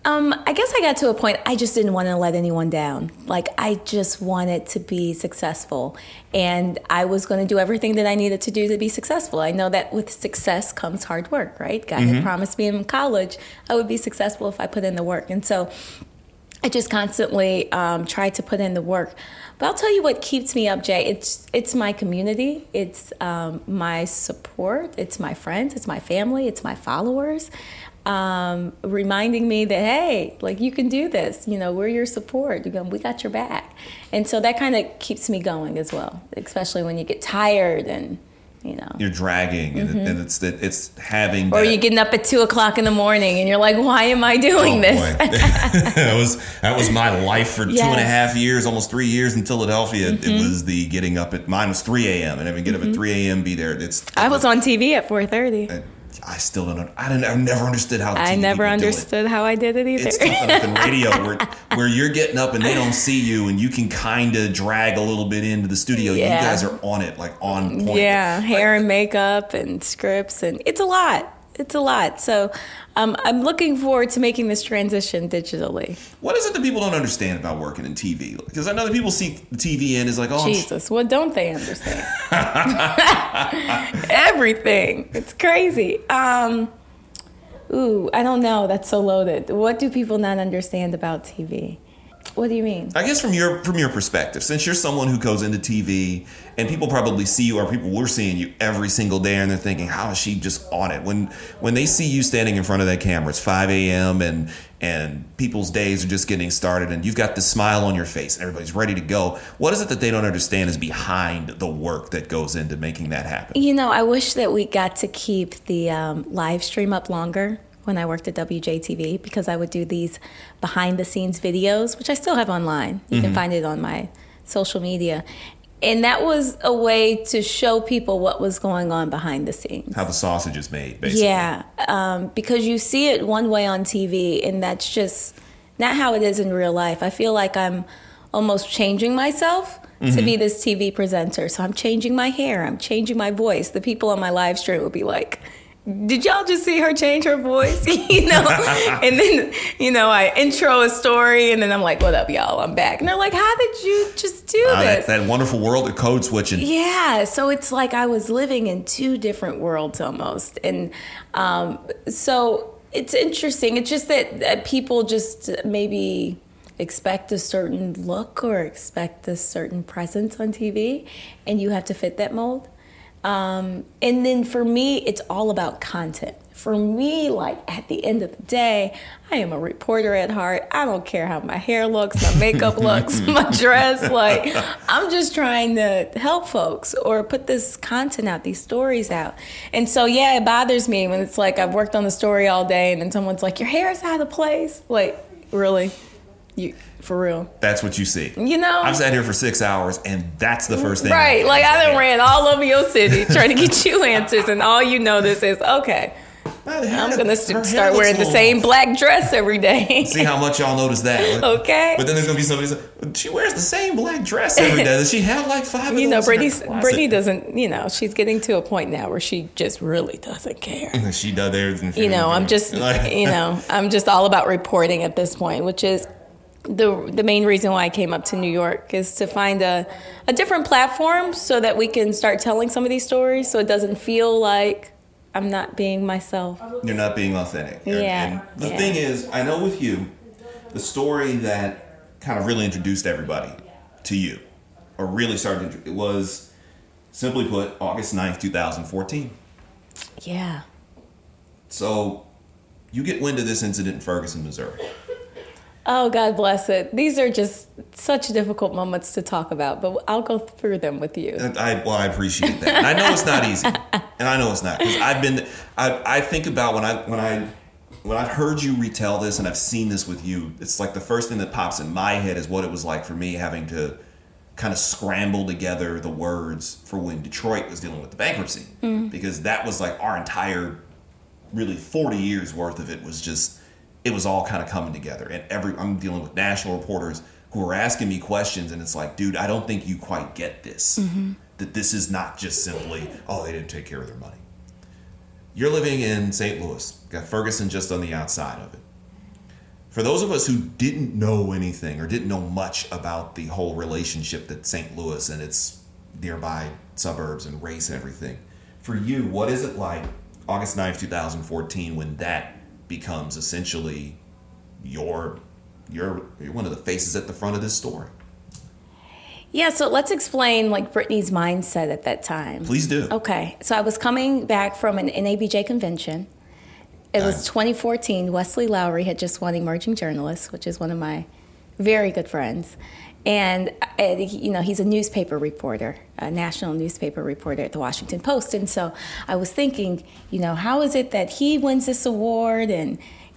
I guess I got to a point, I just didn't want to let anyone down. Like, I just wanted to be successful. And I was going to do everything that I needed to do to be successful. I know that with success comes hard work, right? God had promised me in college I would be successful if I put in the work. And so I just constantly tried to put in the work. But I'll tell you what keeps me up, Jay. It's my community. It's my support. It's my friends. It's my family. It's my followers. Reminding me that, hey, like, you can do this. You know, we're your support. We got your back. And so that kind of keeps me going as well, especially when you get tired and, you know. You're dragging, and it's having that. Or you're getting up at 2 o'clock in the morning and you're like, why am I doing this? that was my life for 2.5 years, almost 3 years in Philadelphia. It was the getting up at, mine was 3 a.m. and I would get up at 3 a.m., be there. I was on TV at 4:30. I still don't know. I never understood how. I never understood how I did it either. It's tough enough in radio where you're getting up and they don't see you, and you can kind of drag a little bit into the studio. Yeah. You guys are on it, like on point. Yeah, hair and makeup and scripts, and it's a lot. It's a lot. So I'm looking forward to making this transition digitally. What is it that people don't understand about working in TV? Because I know that people see TV in as like, oh, Jesus, what don't they understand? Everything. It's crazy. I don't know. That's so loaded. What do people not understand about TV? What do you mean? I guess from your perspective, since you're someone who goes into TV and people probably see you, or people were seeing you every single day, and they're thinking, how is she just on it? When they see you standing in front of that camera, it's 5 a.m. and people's days are just getting started, and you've got this smile on your face and everybody's ready to go. What is it that they don't understand is behind the work that goes into making that happen? You know, I wish that we got to keep the live stream up longer when I worked at WJTV, because I would do these behind the scenes videos, which I still have online. You can find it on my social media. And that was a way to show people what was going on behind the scenes. How the sausage is made, basically. Yeah, because you see it one way on TV, and that's just not how it is in real life. I feel like I'm almost changing myself to be this TV presenter. So I'm changing my hair, I'm changing my voice. The people on my live stream will be like, did y'all just see her change her voice? You know? And then, you know, I intro a story, and then I'm like, what up, y'all? I'm back. And they're like, how did you just do this? That wonderful world of code switching. Yeah. So it's like I was living in two different worlds almost. And so it's interesting. It's just that people just maybe expect a certain look or expect a certain presence on TV, and you have to fit that mold. And then for me, it's all about content. For me, like, at the end of the day, I am a reporter at heart. I don't care how my hair looks, my makeup looks, my dress. Like, I'm just trying to help folks or put this content out, these stories out. And so, yeah, it bothers me when it's like I've worked on the story all day and then someone's like, your hair is out of place. Like, really? For real. That's what you see. You know? I've sat here for 6 hours, and that's the first thing. Right. Like, I done ran all over your city trying to get you answers, and all you know this is, okay, I'm going to start wearing the same black dress every day. See how much y'all notice that. Okay. But then there's going to be somebody saying, she wears the same black dress every day. Does she have like 5 of You know, those? Brittany doesn't, you know, she's getting to a point now where she just really doesn't care. She does theirs. You know, I'm just, you know, I'm just all about reporting at this point, which is the main reason why I came up to New York, is to find a different platform so that we can start telling some of these stories so it doesn't feel like I'm not being myself. You're not being authentic. Yeah. And the thing is, I know with you, the story that kind of really introduced everybody to you, or really started, it was, simply put, August 9th, 2014. Yeah. So you get wind of this incident in Ferguson, Missouri. Oh, God bless it. These are just such difficult moments to talk about, but I'll go through them with you. I appreciate that. And I know it's not easy. And I know it's not. Because I think about when I've heard you retell this and I've seen this with you, it's like the first thing that pops in my head is what it was like for me having to kind of scramble together the words for when Detroit was dealing with the bankruptcy. Mm-hmm. Because that was like our entire, really 40 years worth of it was just, it was all kind of coming together. And I'm dealing with national reporters who are asking me questions, and it's like, dude, I don't think you quite get this. Mm-hmm. That this is not just simply, oh, they didn't take care of their money. You're living in St. Louis. Got Ferguson just on the outside of it. For those of us who didn't know anything or didn't know much about the whole relationship that St. Louis and its nearby suburbs and race and everything, for you, what is it like August 9th, 2014, when that becomes essentially you're one of the faces at the front of this story? Yeah, so let's explain like Brittany's mindset at that time. Please do. Okay, so I was coming back from an NABJ convention. It was 2014. Wesley Lowery had just won Emerging Journalist, which is one of my very good friends. And, he's a newspaper reporter, a national newspaper reporter at the Washington Post. And so I was thinking, how is it that he wins this award and,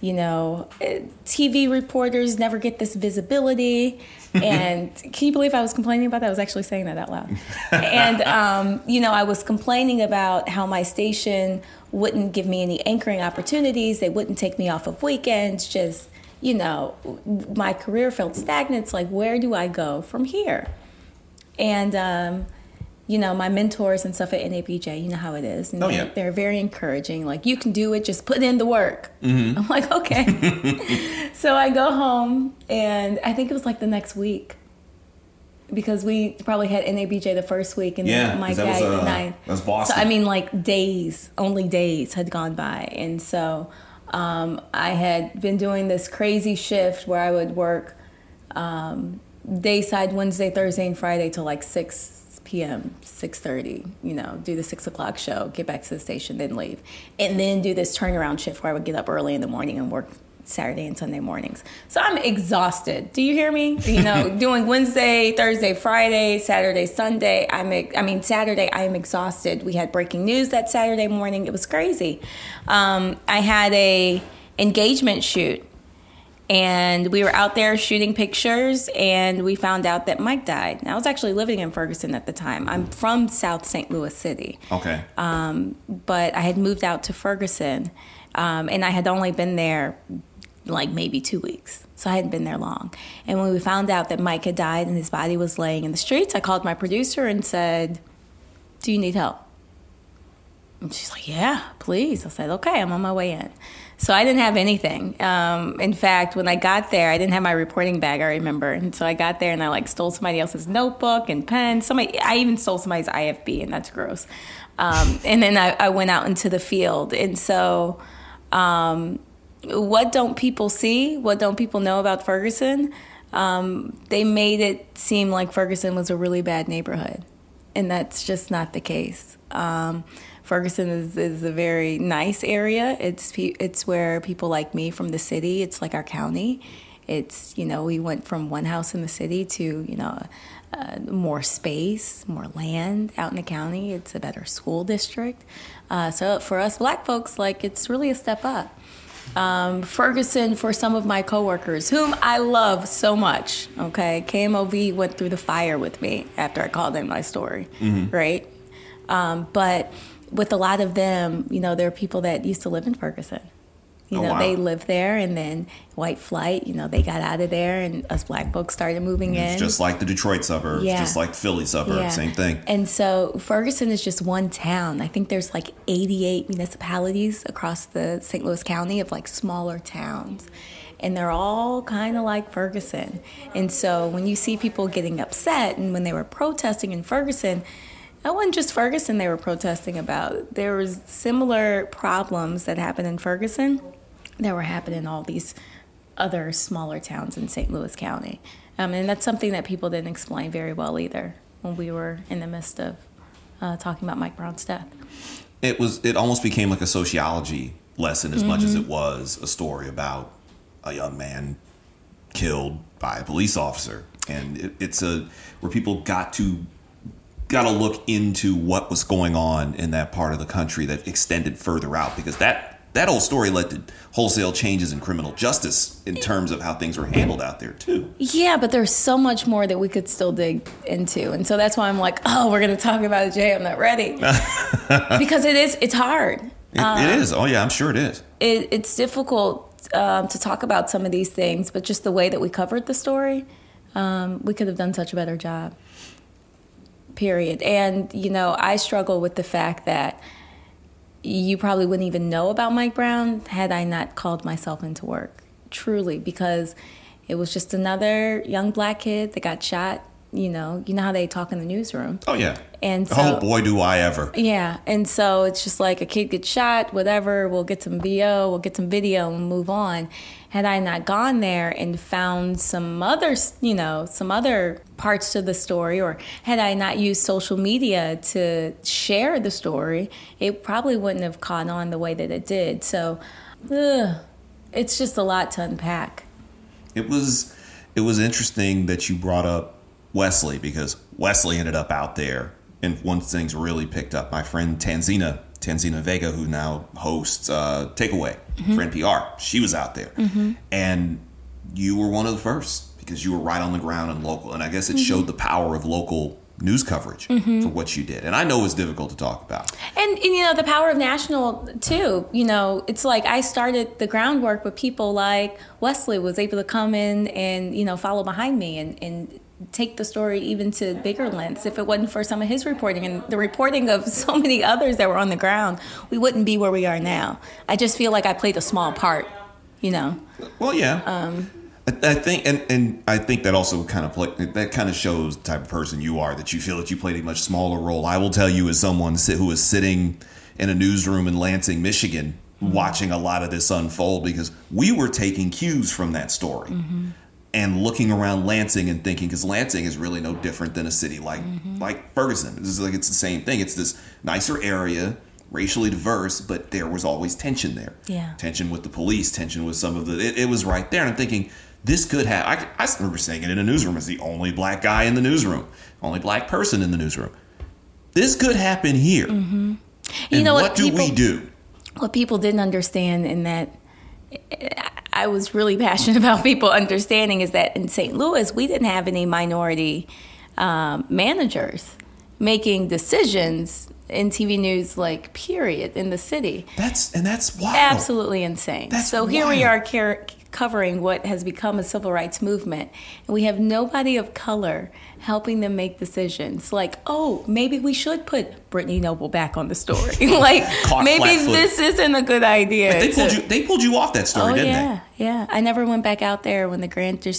TV reporters never get this visibility? And can you believe I was complaining about that? I was actually saying that out loud. And, I was complaining about how my station wouldn't give me any anchoring opportunities. They wouldn't take me off of weekends. Just, my career felt stagnant. It's like, where do I go from here? And, my mentors and stuff at NABJ, you know how it is. And they're very encouraging. Like, you can do it, just put in the work. Mm-hmm. I'm like, okay. So I go home, and I think it was like the next week, because we probably had NABJ the first week, and then Mike died the ninth. That was Boston. So, only days had gone by. And so I had been doing this crazy shift where I would work dayside Wednesday, Thursday, and Friday till like 6 p.m., 6:30, do the 6 o'clock show, get back to the station, then leave. And then do this turnaround shift where I would get up early in the morning and work Saturday and Sunday mornings. So I'm exhausted. Do you hear me? Doing Wednesday, Thursday, Friday, Saturday, Sunday. Saturday, I am exhausted. We had breaking news that Saturday morning. It was crazy. I had a engagement shoot, and we were out there shooting pictures, and we found out that Mike died. Now, I was actually living in Ferguson at the time. I'm from South St. Louis City. Okay. But I had moved out to Ferguson, and I had only been there like maybe 2 weeks. So I hadn't been there long. And when we found out that Mike had died and his body was laying in the streets, I called my producer and said, "Do you need help?" And she's like, "Yeah, please." I said, "Okay, I'm on my way in." So I didn't have anything. In fact, when I got there, I didn't have my reporting bag, I remember. And so I got there and I stole somebody else's notebook and pen. I even stole somebody's IFB, and that's gross. And then I went out into the field. And so what don't people see? What don't people know about Ferguson? They made it seem like Ferguson was a really bad neighborhood. And that's just not the case. Ferguson is a very nice area. It's where people like me from the city, it's like our county. It's, we went from one house in the city to, more space, more land out in the county. It's a better school district. So for us black folks, it's really a step up. Ferguson, for some of my coworkers, whom I love so much, okay? KMOV went through the fire with me after I called in my story, right? But with a lot of them, there are people that used to live in Ferguson. They lived there, and then white flight, they got out of there, and us black folks started moving in. It's just like the Detroit suburbs, just like Philly suburbs, same thing. And so Ferguson is just one town. I think there's 88 municipalities across the St. Louis County of smaller towns. And they're all kind of like Ferguson. And so when you see people getting upset, and when they were protesting in Ferguson, that wasn't just Ferguson they were protesting about. There was similar problems that happened in Ferguson that were happening in all these other smaller towns in St. Louis County. And that's something that people didn't explain very well either when we were in the midst of talking about Mike Brown's death. It almost became like a sociology lesson as much as it was a story about a young man killed by a police officer. And it's where people got to look into what was going on in that part of the country that extended further out, because that whole story led to wholesale changes in criminal justice in terms of how things were handled out there too. Yeah, but there's so much more that we could still dig into. And so that's why I'm like, we're going to talk about it, Jay. I'm not ready. Because it's hard. It is. Oh yeah, I'm sure it is. It's difficult to talk about some of these things, but just the way that we covered the story, we could have done such a better job. Period. And, I struggle with the fact that you probably wouldn't even know about Mike Brown had I not called myself into work. truly, because it was just another young black kid that got shot. You know how they talk in the newsroom. Oh, yeah. And so, oh, boy, do I ever. Yeah. And so it's just like a kid gets shot, whatever. We'll get some VO, we'll get some video and move on. Had I not gone there and found some other parts to the story, or had I not used social media to share the story, it probably wouldn't have caught on the way that it did. So it's just a lot to unpack. It was interesting that you brought up Wesley, because Wesley ended up out there, and once things really picked up, my friend Tanzina Vega, who now hosts Takeaway for NPR, she was out there. And you were one of the first, because you were right on the ground and local, and I guess it showed the power of local news coverage for what you did. And I know it's difficult to talk about. And the power of national, too. It's like I started the groundwork, but people like Wesley was able to come in and, follow behind me and take the story even to bigger lengths. If it wasn't for some of his reporting and the reporting of so many others that were on the ground, we wouldn't be where we are now. I just feel like I played a small part, Well, yeah. I think, and I think that also kind of shows the type of person you are, that you feel that you played a much smaller role. I will tell you, as someone who was sitting in a newsroom in Lansing, Michigan, watching a lot of this unfold, because we were taking cues from that story. And looking around Lansing and thinking, because Lansing is really no different than a city like Ferguson. It's the same thing. It's this nicer area, racially diverse, but there was always tension there. Yeah. Tension with the police, tension with some of it was right there. And I'm thinking, this could have, I remember saying it in a newsroom as the only black guy in the newsroom, only black person in the newsroom. This could happen here. And what do we do? What people didn't understand, in that I was really passionate about people understanding, is that in St. Louis, we didn't have any minority managers making decisions in TV news, period, in the city. That's wild. Absolutely insane. Here we are covering what has become a civil rights movement, and we have nobody of color helping them make decisions. Maybe we should put Brittany Noble back on the story. Maybe this isn't a good idea. They pulled you off that story, didn't they? Yeah. I never went back out there when the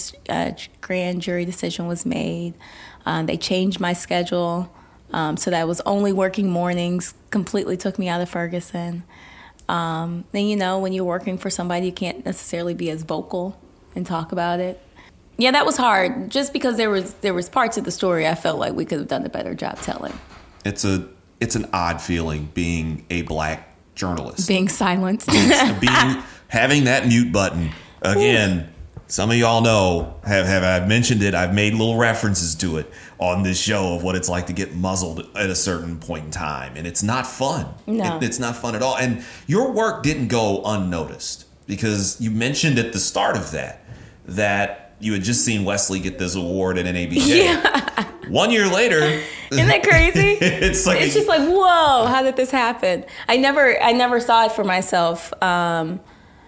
grand jury decision was made. They changed my schedule, so that I was only working mornings. Completely took me out of Ferguson. And when you're working for somebody, you can't necessarily be as vocal and talk about it. Yeah, that was hard. Just because there was parts of the story I felt like we could have done a better job telling. It's an odd feeling being a black journalist. Being silenced. Having that mute button. Again, some of y'all know, I've mentioned it, I've made little references to it on this show of what it's like to get muzzled at a certain point in time. And it's not fun. No. It's not fun at all. And your work didn't go unnoticed, because you mentioned at the start of that you had just seen Wesley get this award at NABJ. Yeah. 1 year later. Isn't that crazy? It's just like, whoa, how did this happen? I never saw it for myself. But,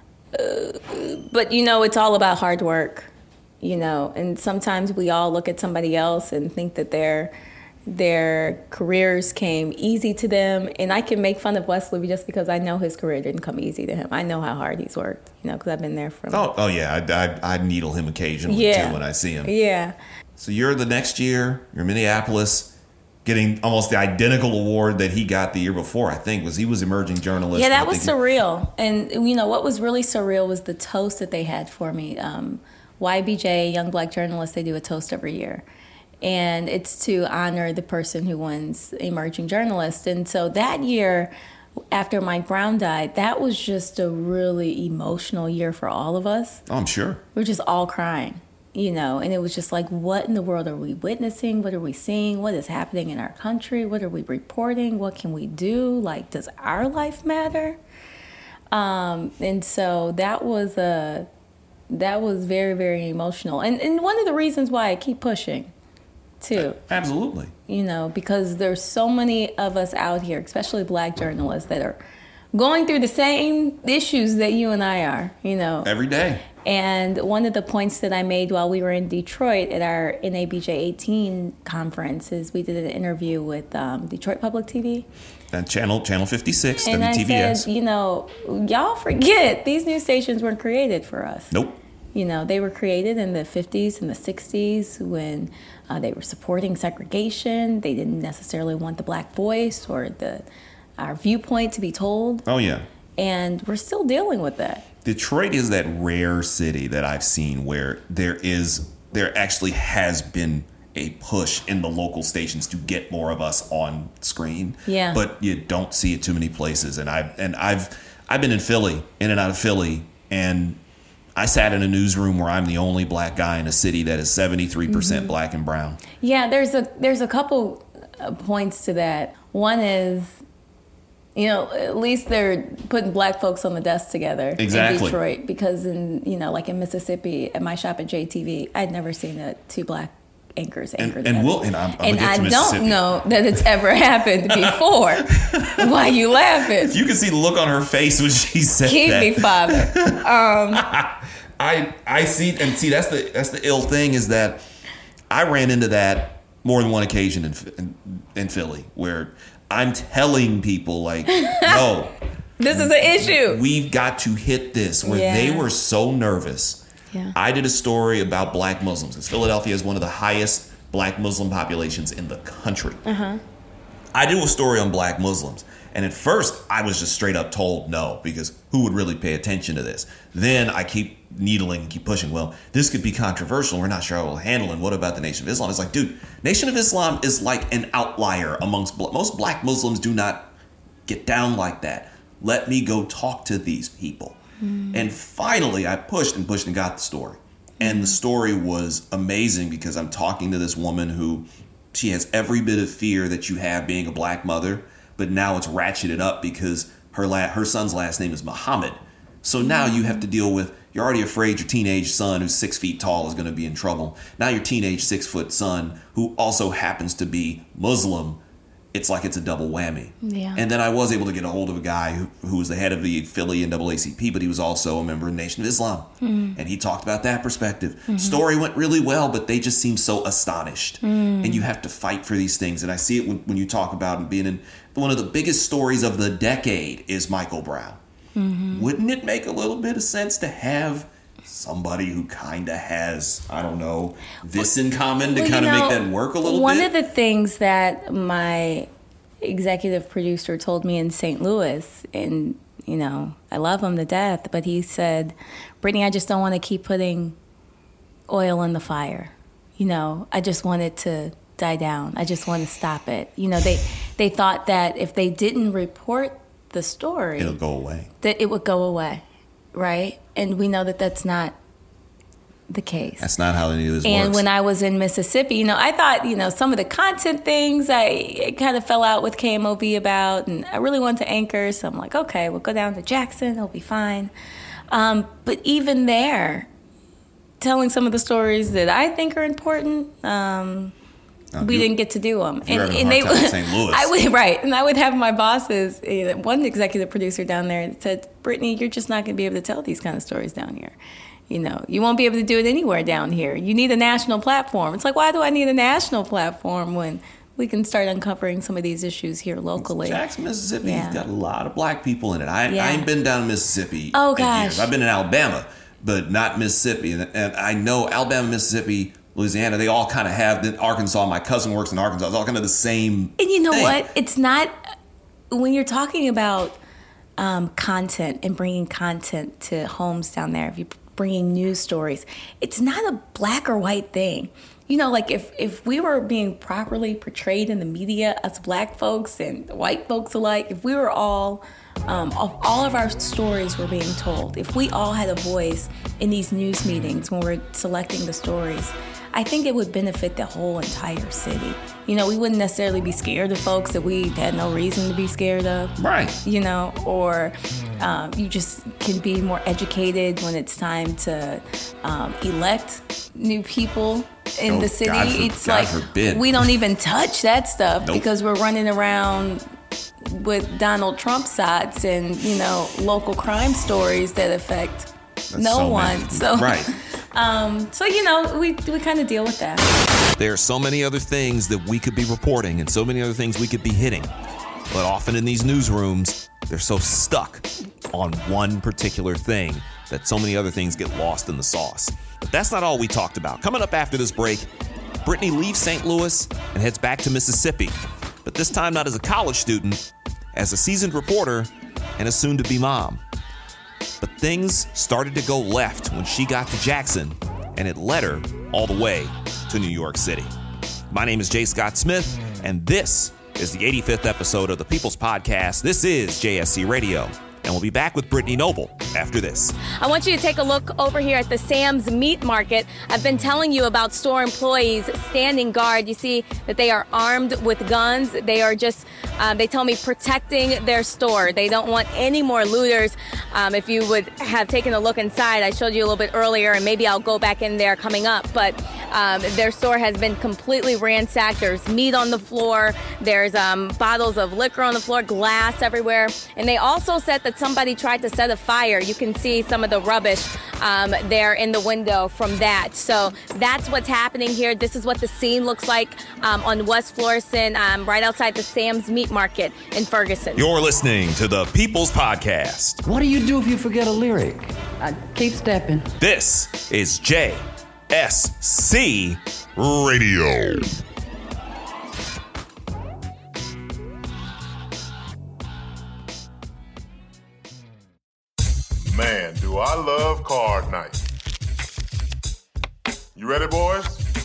it's all about hard work, and sometimes we all look at somebody else and think that their careers came easy to them. And I can make fun of Wesley just because I know his career didn't come easy to him. I know how hard he's worked, because I've been there from. Oh yeah. I needle him occasionally too when I see him. Yeah. So you're the next year, you're in Minneapolis, getting almost the identical award that he got the year before, I think. He was emerging journalist. Yeah, that was surreal. And, what was really surreal was the toast that they had for me. YBJ, Young Black Journalist, they do a toast every year. And it's to honor the person who wins Emerging Journalist. And so that year, after Mike Brown died, that was just a really emotional year for all of us. Oh, I'm sure. We were just all crying. And it was just like, what in the world are we witnessing? What are we seeing? What is happening in our country? What are we reporting? What can we do? Does our life matter? And so that was very, very emotional. And one of the reasons why I keep pushing, too. Absolutely. Because there's so many of us out here, especially black journalists, that are going through the same issues that you and I are, Every day. And one of the points that I made while we were in Detroit at our NABJ 18 conference is we did an interview with Detroit Public TV. Channel 56, and WTVS. I said, y'all forget these news stations weren't created for us. Nope. They were created in the 50s and the 60s when they were supporting segregation. They didn't necessarily want the black voice or our viewpoint to be told. Oh, yeah. And we're still dealing with that. Detroit is that rare city that I've seen where there actually has been a push in the local stations to get more of us on screen. Yeah. But you don't see it too many places. And I've been in Philly, in and out of Philly, and I sat in a newsroom where I'm the only black guy in a city that is 73% black and brown. Yeah, there's a couple points to that. One is, at least they're putting black folks on the desk together in Detroit, because in Mississippi at my shop at JTV, I'd never seen two black anchors anchored together. And I don't know that it's ever happened before. Why are you laughing? If you can see the look on her face when she said Keep that. me, Father. I see, and see that's the ill thing is that I ran into that more than one occasion in Philly where I'm telling people no, this is an issue. We've got to hit this. Where they were so nervous. Yeah. I did a story about black Muslims because Philadelphia is one of the highest black Muslim populations in the country. I did a story on black Muslims. And at first, I was just straight up told no, because who would really pay attention to this? Then I keep needling and keep pushing. Well, this could be controversial. We're not sure how we'll handle it. What about the Nation of Islam? It's like, dude, Nation of Islam is like an outlier amongst most black Muslims do not get down like that. Let me go talk to these people. And finally, I pushed and got the story. And the story was amazing because I'm talking to this woman who she has every bit of fear that you have being a black mother, but now it's ratcheted up because her son's last name is Muhammad. So now you have to deal with, you're already afraid your teenage son who's 6 feet tall is going to be in trouble. Now your teenage 6 foot son who also happens to be Muslim, it's like it's a double whammy. Yeah. And then I was able to get a hold of a guy who was the head of the Philly NAACP, but he was also a member of Nation of Islam. And he talked about that perspective. Story went really well, but they just seem so astonished. And you have to fight for these things. And I see it when you talk about being in one of the biggest stories of the decade is Michael Brown. Wouldn't it make a little bit of sense to have somebody who kind of has, I don't know, this in common to kind of make that work a little bit? One of the things that my executive producer told me in St. Louis, and, I love him to death, but he said, Brittany, I just don't want to keep putting oil in the fire. I just want it to die down. I just want to stop it. They thought that if they didn't report the story, it'll go away. That it would go away. Right? And we know that that's not the case. That's not how the news works. And when I was in Mississippi, I thought, some of the content things I kind of fell out with KMOV about, and I really wanted to anchor. So I'm like, okay, we'll go down to Jackson. It'll be fine. But even there, telling some of the stories that I think are important, we didn't get to do them. And they St. Louis. I would have my bosses, one executive producer down there that said, Brittany, you're just not going to be able to tell these kind of stories down here. You won't be able to do it anywhere down here. You need a national platform. It's like, why do I need a national platform when we can start uncovering some of these issues here locally? Jackson, Mississippi, has got a lot of black people in it. I ain't been down to Mississippi in years. I've been in Alabama, but not Mississippi. And I know Alabama, Mississippi, Louisiana, they all kind of have, Arkansas, my cousin works in Arkansas, it's all kind of the same And you know thing. what? It's not, when you're talking about content and bringing content to homes down there, if you're bringing news stories, it's not a black or white thing. If we were being properly portrayed in the media as black folks and white folks alike, if we were all of our stories were being told, if we all had a voice in these news meetings when we're selecting the stories, I think it would benefit the whole entire city. We wouldn't necessarily be scared of folks that we had no reason to be scared of. Right. Or you just can be more educated when it's time to elect new people in the city. God forbid. We don't even touch that stuff because we're running around with Donald Trump sides and, local crime stories that affect no one. So, right. We kind of deal with that. There are so many other things that we could be reporting and so many other things we could be hitting. But often in these newsrooms, they're so stuck on one particular thing that so many other things get lost in the sauce. But that's not all we talked about. Coming up after this break, Brittany leaves St. Louis and heads back to Mississippi. But this time not as a college student, as a seasoned reporter and a soon-to-be mom. But things started to go left when she got to Jackson, and it led her all the way to New York City. My name is Jay Scott Smith, and this is the 85th episode of the People's Podcast. This is JSC Radio, and we'll be back with Brittany Noble after this. I want you to take a look over here at the Sam's Meat Market. I've been telling you about store employees standing guard. You see that they are armed with guns. They are just, they tell me, protecting their store. They don't want any more looters. If you would have taken a look inside, I showed you a little bit earlier, and maybe I'll go back in there coming up, but their store has been completely ransacked. There's meat on the floor. There's bottles of liquor on the floor, glass everywhere. And they also said that somebody tried to set a fire. You can see some of the rubbish there in the window from that. So that's what's happening here. This is what the scene looks like on West Florissant, right outside the Sam's Meat Market in Ferguson. You're listening to the People's Podcast. What do you do if you forget a lyric? I keep stepping. This is JSC Radio. Man, do I love card night. You ready, boys?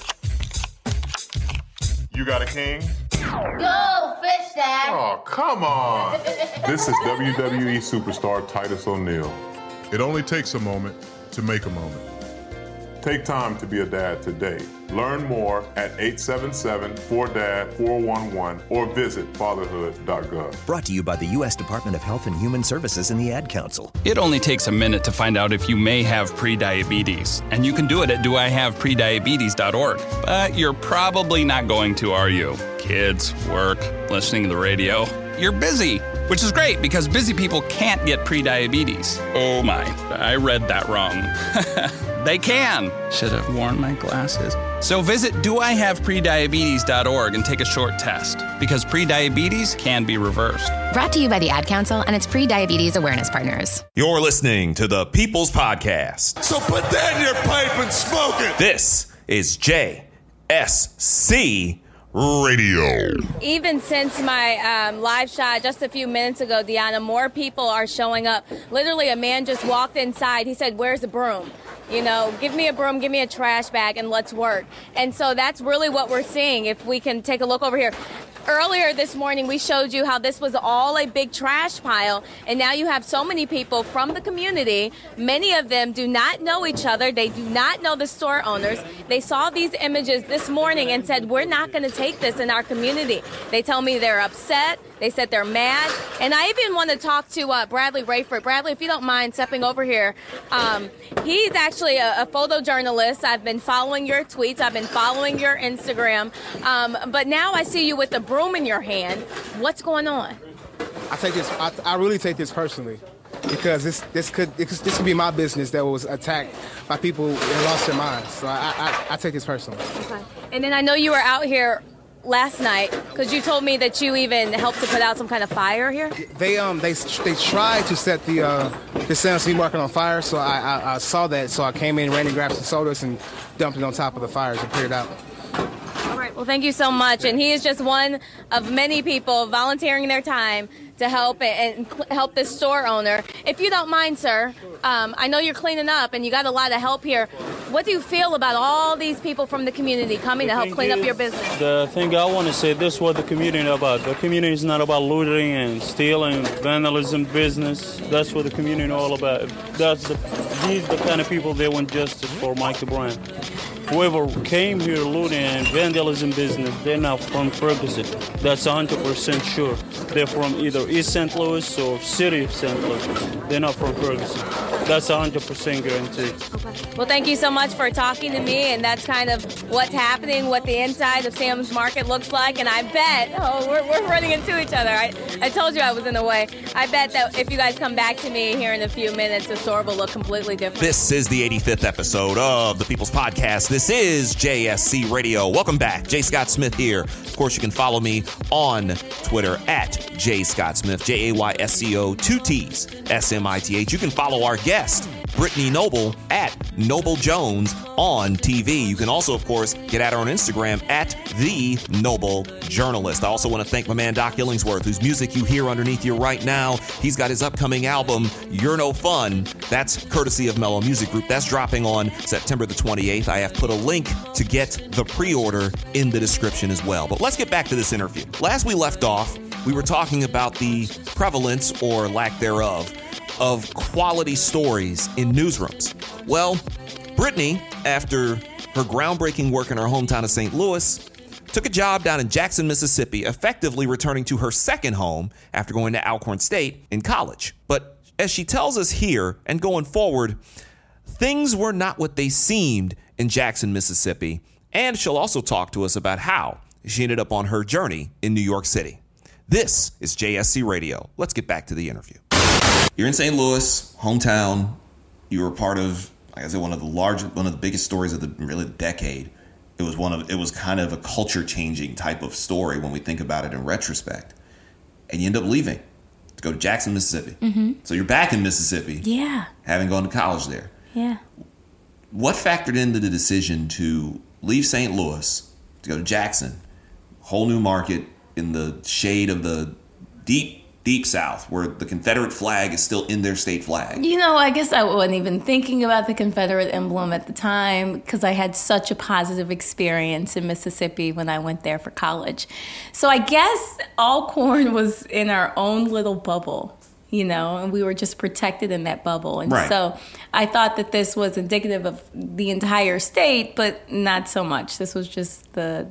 You got a king? Go, fish dad. Oh, come on. This is WWE superstar Titus O'Neil. It only takes a moment to make a moment. Take time to be a dad today. Learn more at 877-4DAD-411 or visit fatherhood.gov. Brought to you by the U.S. Department of Health and Human Services and the Ad Council. It only takes a minute to find out if you may have prediabetes. And you can do it at doihaveprediabetes.org. But you're probably not going to, are you? Kids, work, listening to the radio. You're busy, which is great because busy people can't get prediabetes. Oh my, I read that wrong. They can. Should have worn my glasses. So visit doihaveprediabetes.org and take a short test because prediabetes can be reversed. Brought to you by the Ad Council and its pre-diabetes awareness partners. You're listening to the People's Podcast. So put that in your pipe and smoke it. This is JSC Radio. Even since my live shot just a few minutes ago, Deanna, more people are showing up. Literally, a man just walked inside. He said, "Where's the broom? You know, give me a broom, give me a trash bag, and let's work." And so that's really what we're seeing. If we can take a look over here. Earlier this morning, we showed you how this was all a big trash pile, and now you have so many people from the community. Many of them do not know each other. They do not know the store owners. They saw these images this morning and said, "We're not going to take this in our community." They tell me they're upset. They said they're mad. And I even want to talk to Bradley Rayford. Bradley, if you don't mind stepping over here. He's actually a photojournalist. I've been following your tweets. I've been following your Instagram. But now I see you with the broom in your hand. What's going on? I really take this personally because this could be my business that was attacked by people that lost their minds. So I take this personally. Okay. And then I know you were out here last night because you told me that you even helped to put out some kind of fire here. They tried to set the Sam's Meat Market on fire, so I saw that, so I came in, ran and grabbed some sodas and dumped it on top of the fires and put it out. All right. Well, thank you so much. And he is just one of many people volunteering their time to help and help this store owner. If you don't mind, sir, I know you're cleaning up and you got a lot of help here. What do you feel about all these people from the community coming to help clean up your business? The thing I want to say, this is what the community is about. The community is not about looting and stealing, vandalism, business. That's what the community is all about. These are the kind of people they want justice for Michael Brown. Whoever came here looting and vandalism business, they're not from Ferguson. That's 100% sure. They're from either East St. Louis or City of St. Louis. They're not from Ferguson. That's 100% guaranteed. Okay. Well, thank you so much for talking to me, and that's kind of what's happening, what the inside of Sam's Market looks like, and I bet, we're running into each other. I told you I was in the way. I bet that if you guys come back to me here in a few minutes, the store will look completely different. This is the 85th episode of the People's Podcast. This is JSC Radio. Welcome back. J. Scott Smith here. Of course, you can follow me on Twitter at J. Scott Smith, JAYSCO, 2 T's, SMITH. You can follow our guest, Brittany Noble, at Noble Jones on TV. You can also, of course, get at her on Instagram at The Noble Journalist. I also want to thank my man Doc Illingsworth, whose music you hear underneath you right now. He's got his upcoming album, You're No Fun. That's courtesy of Mellow Music Group. That's dropping on September the 28th. I have put a link to get the pre-order in the description as well. But let's get back to this interview. Last we left off, we were talking about the prevalence or lack thereof of quality stories in newsrooms. Well, Brittany, after her groundbreaking work in her hometown of St. Louis, took a job down in Jackson, Mississippi, effectively returning to her second home after going to Alcorn State in college. But as she tells us here and going forward, things were not what they seemed in Jackson, Mississippi. And she'll also talk to us about how she ended up on her journey in New York City. This is JSC Radio. Let's get back to the interview. You're in St. Louis, hometown. You were part of, like I said, one of the biggest stories of the decade. It was kind of a culture-changing type of story when we think about it in retrospect. And you end up leaving to go to Jackson, Mississippi. Mm-hmm. So you're back in Mississippi. Yeah. Having gone to college there. Yeah. What factored into the decision to leave St. Louis to go to Jackson, whole new market in the shade of the deep South, where the Confederate flag is still in their state flag? You know, I guess I wasn't even thinking about the Confederate emblem at the time because I had such a positive experience in Mississippi when I went there for college. So I guess Alcorn was in our own little bubble, you know, and we were just protected in that bubble. And right. So I thought that this was indicative of the entire state, but not so much. This was just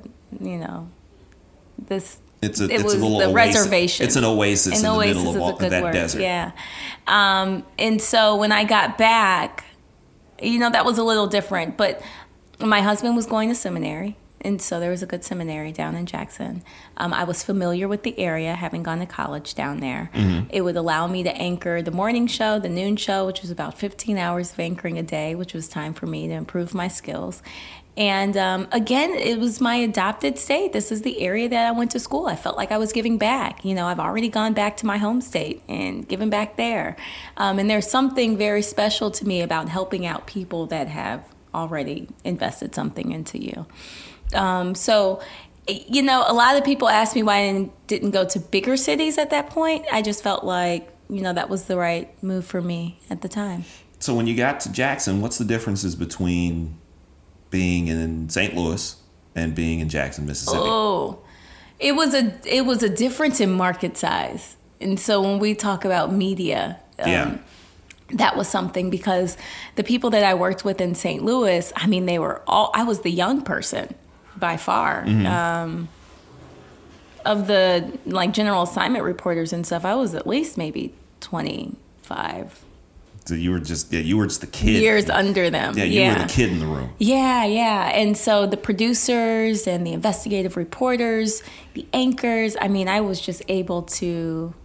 It's a was little the oasis. reservation. It's an oasis in the middle of that word. desert. Yeah. And so when I got back, you know, that was a little different. But my husband was going to seminary, and so there was a good seminary down in Jackson. I was familiar with the area, having gone to college down there. Mm-hmm. It would allow me to anchor the morning show, the noon show, which was about 15 hours of anchoring a day, which was time for me to improve my skills. And again, it was my adopted state. This is the area that I went to school. I felt like I was giving back. You know, I've already gone back to my home state and given back there. And there's something very special to me about helping out people that have already invested something into you. So, you know, a lot of people ask me why I didn't go to bigger cities at that point. I just felt like, you know, that was the right move for me at the time. So when you got to Jackson, what's the differences between being in St. Louis and being in Jackson, Mississippi? Oh, it was a difference in market size. And so when we talk about media, that was something, because the people that I worked with in St. Louis, I mean, I was the young person by far. Mm-hmm. Of the general assignment reporters and stuff, I was at least maybe 25. So you were just the kid. Years under them. Yeah, you were the kid in the room. Yeah. And so the producers and the investigative reporters, the anchors, I mean, I was just able to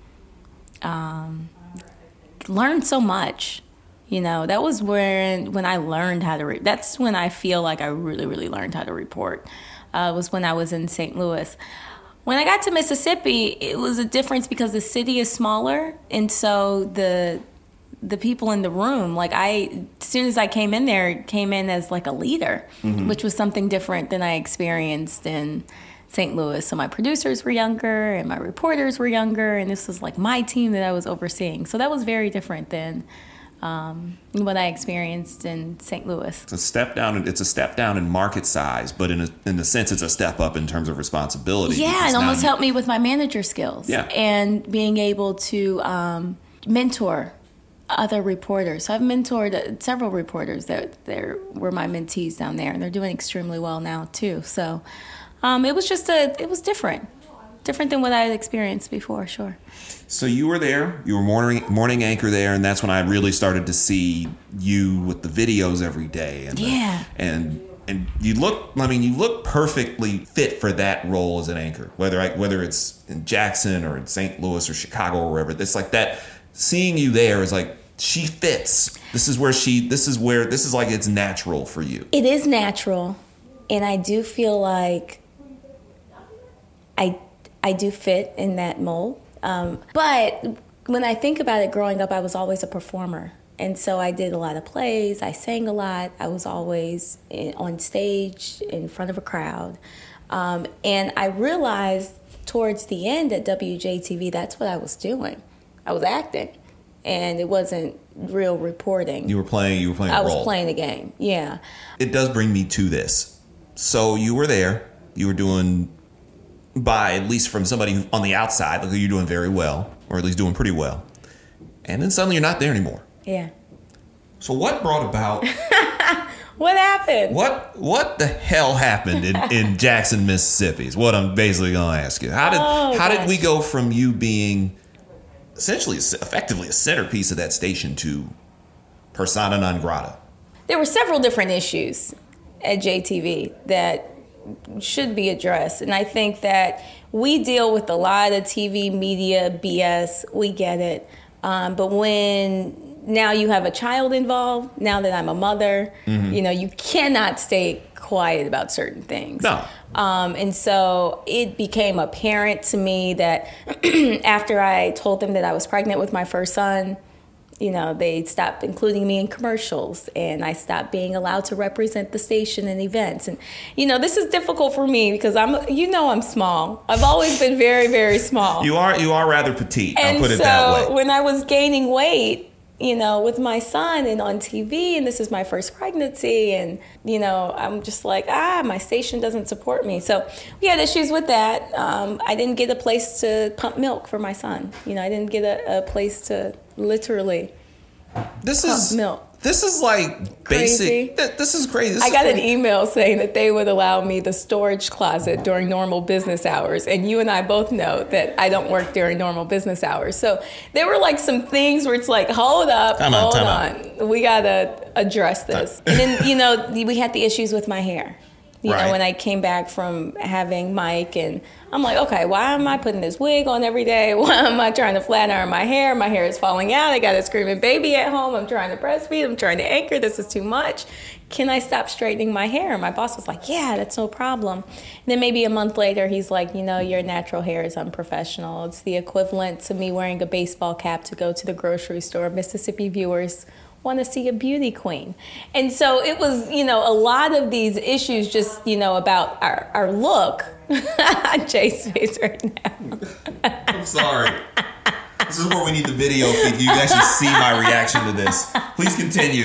learn so much. You know, that was when I learned how to that's when I feel like I really, really learned how to report, was when I was in St. Louis. When I got to Mississippi, it was a difference because the city is smaller, and so the people in the room, like as soon as I came in as like a leader, mm-hmm. which was something different than I experienced in St. Louis. So my producers were younger and my reporters were younger, and this was like my team that I was overseeing. So that was very different than what I experienced in St. Louis. It's a step down in market size, but in a sense, it's a step up in terms of responsibility. Yeah, it almost helped me with my manager skills. Yeah. And being able to mentor other reporters. So I've mentored several reporters that were my mentees down there, and they're doing extremely well now too. So it was different different than what I had experienced before, sure. So you were there, you were morning anchor there, and that's when I really started to see you with the videos every day. And and you look perfectly fit for that role as an anchor, whether it's in Jackson or in St. Louis or Chicago or wherever. It's like that. Seeing you there is like, she fits. This is like it's natural for you. It is natural, and I do feel like I do fit in that mold. But when I think about it, growing up, I was always a performer. And so I did a lot of plays. I sang a lot. I was always on stage in front of a crowd. And I realized towards the end at WJTV, that's what I was doing. I was acting. And it wasn't real reporting. You were playing a role. I was playing a game, yeah. It does bring me to this. So you were there. You were doing, by at least from somebody on the outside, like you're doing very well, or at least doing pretty well. And then suddenly you're not there anymore. Yeah. So what brought about... What happened? What the hell happened in Jackson, Mississippi is what I'm basically going to ask you. How did we go from you being essentially, effectively a centerpiece of that station to persona non grata? There were several different issues at JTV that should be addressed. And I think that we deal with a lot of TV media BS. We get it. But when now you have a child involved, now that I'm a mother, you cannot stay quiet about certain things. No. And so it became apparent to me that after I told them that I was pregnant with my first son, they stopped including me in commercials, and I stopped being allowed to represent the station in events. And, this is difficult for me because I'm small. I've always been very, very small. You are rather petite, and I'll put it that way. So when I was gaining weight, with my son and on TV, and this is my first pregnancy, and, I'm just like, my station doesn't support me. So we had issues with that. I didn't get a place to pump milk for my son. I didn't get a place to literally pump milk. This is like basic. This is crazy. I got an email saying that they would allow me the storage closet during normal business hours. And you and I both know that I don't work during normal business hours. So there were like some things where it's like, hold up, hold on. We got to address this. And then, we had the issues with my hair. When I came back from having Mike, and I'm like, okay, why am I putting this wig on every day? Why am I trying to flat iron my hair? My hair is falling out. I got a screaming baby at home. I'm trying to breastfeed. I'm trying to anchor. This is too much. Can I stop straightening my hair? And my boss was like, yeah, that's no problem. And then maybe a month later, he's like, your natural hair is unprofessional. It's the equivalent to me wearing a baseball cap to go to the grocery store. Mississippi viewers want to see a beauty queen. And so it was, a lot of these issues just, about our look. Jay's face right now. I'm sorry. This is where we need the video feed. You can actually see my reaction to this. Please continue.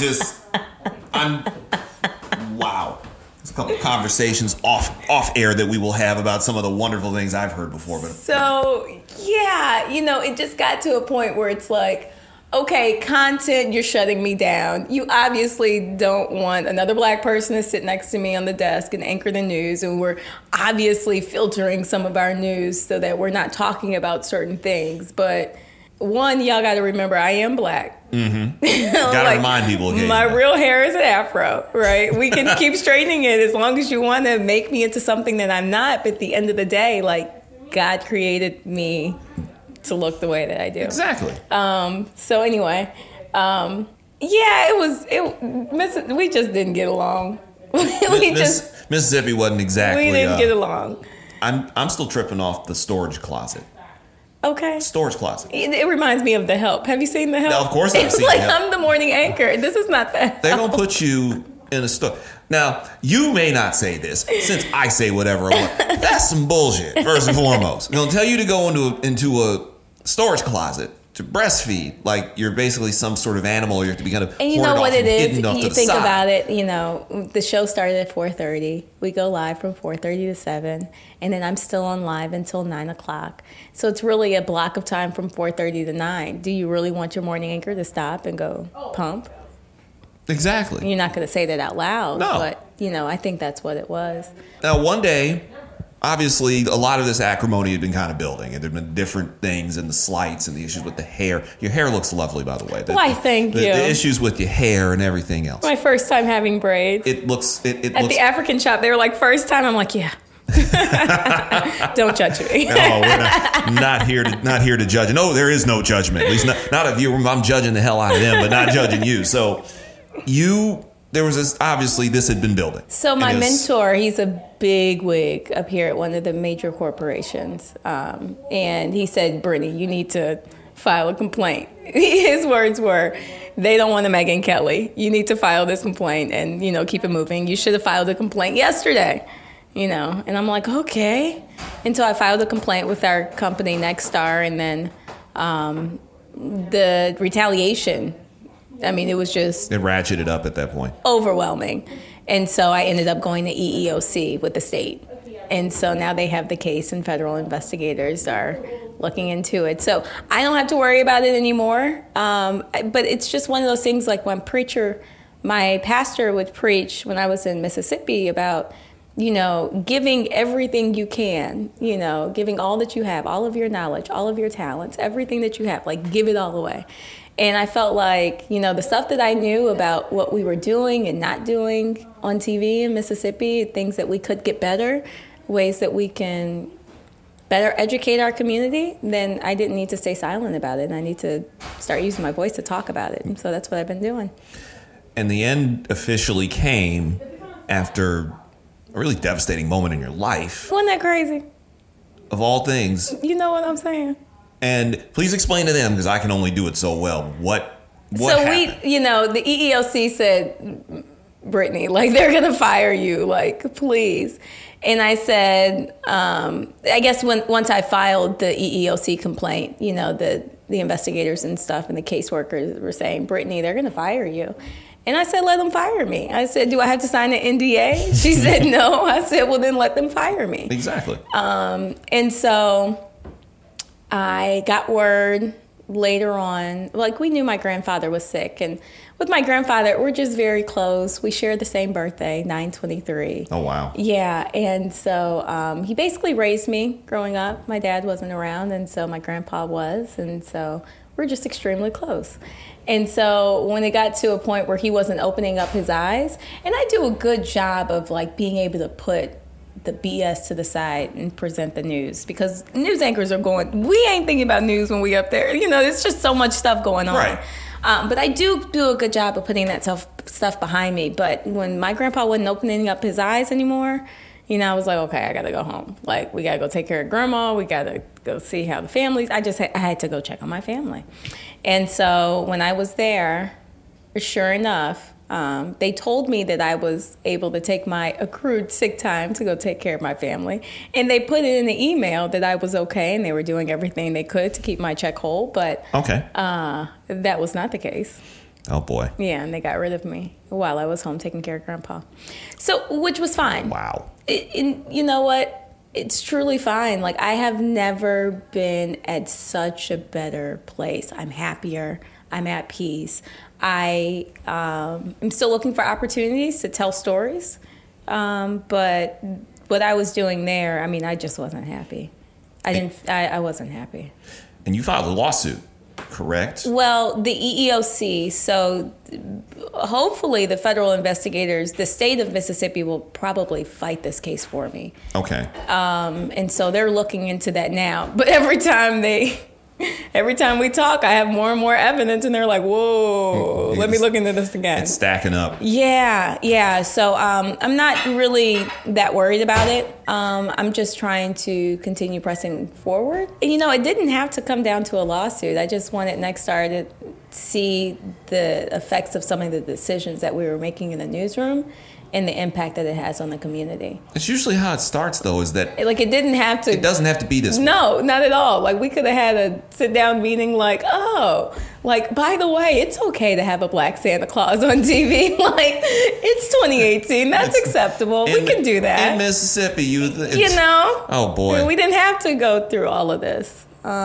Wow. There's a couple of conversations off air that we will have about some of the wonderful things I've heard before. But so, yeah, it just got to a point where it's like, okay, content, you're shutting me down. You obviously don't want another black person to sit next to me on the desk and anchor the news. And we're obviously filtering some of our news so that we're not talking about certain things. But one, y'all got to remember, I am black. Mm-hmm. Got to remind people occasionally. My real hair is an afro, right? We can keep straightening it as long as you want to make me into something that I'm not. But at the end of the day, God created me to look the way that I do. Exactly. So anyway, we just didn't get along. Mississippi wasn't exactly. We didn't get along. I'm still tripping off the storage closet. Okay. Storage closet. It reminds me of The Help. Have you seen The Help? No, of course I've seen The Help. It's like I'm the morning anchor. This is not that. They're going to put you in a store. Now, you may not say this, since I say whatever I want. That's some bullshit, first and foremost. I'm going to tell you to go into a storage closet to breastfeed, like you're basically some sort of animal. You have to be kind of and you know what it is. You think about it. The show started at 4:30. We go live from 4:30 to 7, and then I'm still on live until 9 o'clock. So it's really a block of time from 4:30 to 9. Do you really want your morning anchor to stop and go pump? Exactly. You're not going to say that out loud, no. But I think that's what it was. Now, one day, obviously, a lot of this acrimony had been kind of building, and there have been different things and the slights and the issues with the hair. Your hair looks lovely, by the way. Why, thank you. The issues with your hair and everything else. My first time having braids. It looks... At the African shop, they were like, first time? I'm like, yeah. Don't judge me. No, we're not here to judge. No, there is no judgment. At least not of you. I'm judging the hell out of them, but not judging you. So there was this, obviously this had been building. So my mentor, he's a big wig up here at one of the major corporations. And he said, Brittany, you need to file a complaint. His words were, they don't want a Megyn Kelly. You need to file this complaint and, keep it moving. You should have filed a complaint yesterday. And I'm like, okay. Until I filed a complaint with our company, Nexstar, and then the retaliation, it was just... It ratcheted up at that point. Overwhelming. And so I ended up going to EEOC with the state. And so now they have the case and federal investigators are looking into it. So I don't have to worry about it anymore. But it's just one of those things like when my pastor would preach when I was in Mississippi about... giving everything you can, giving all that you have, all of your knowledge, all of your talents, everything that you have, like give it all away. And I felt like, the stuff that I knew about what we were doing and not doing on TV in Mississippi, things that we could get better, ways that we can better educate our community, then I didn't need to stay silent about it. And I need to start using my voice to talk about it. And so that's what I've been doing. And the end officially came after a really devastating moment in your life. Wasn't that crazy? Of all things. You know what I'm saying? And please explain to them, because I can only do it so well, what happened? The EEOC said, Brittany, they're going to fire you, please. And I said, I guess once I filed the EEOC complaint, the investigators and stuff and the caseworkers were saying, Brittany, they're going to fire you. And I said, let them fire me. I said, do I have to sign an NDA? She said, no. I said, well, then let them fire me. Exactly. And so I got word later on, we knew my grandfather was sick. And with my grandfather, we're just very close. We share the same birthday, 9/23. Oh, wow. Yeah. And so he basically raised me growing up. My dad wasn't around, and so my grandpa was. And so we're just extremely close. And so when it got to a point where he wasn't opening up his eyes, and I do a good job of being able to put the BS to the side and present the news, because news anchors are going, we ain't thinking about news when we up there. There's just so much stuff going on. Right. But I do a good job of putting that stuff behind me. But when my grandpa wasn't opening up his eyes anymore, I was like, okay, I got to go home. We got to go take care of grandma. We got to go see how the family's. I had to go check on my family. And so when I was there, sure enough, they told me that I was able to take my accrued sick time to go take care of my family. And they put it in the email that I was okay and they were doing everything they could to keep my check whole. But okay. That was not the case. Oh, boy. Yeah, and they got rid of me while I was home taking care of Grandpa. So, which was fine. Wow. You know what? It's truly fine. I have never been at such a better place. I'm happier. I'm at peace. I am still looking for opportunities to tell stories. But what I was doing there, I just wasn't happy. I wasn't happy. And you filed a lawsuit, correct? Well, the EEOC, so hopefully the federal investigators, the state of Mississippi will probably fight this case for me. Okay. And so they're looking into that now. But every time we talk, I have more and more evidence, and they're like, whoa, let me look into this again. It's stacking up. Yeah. So I'm not really that worried about it. I'm just trying to continue pressing forward. And, it didn't have to come down to a lawsuit. I just wanted Nexstar to see the effects of some of the decisions that we were making in the newsroom and the impact that it has on the community. It's usually how it starts, though, is that... it didn't have to... It doesn't have to be this way. No, not at all. We could have had a sit-down meeting by the way, it's okay to have a black Santa Claus on TV. It's 2018. That's acceptable. We can do that. In Mississippi, Oh, boy. We didn't have to go through all of this.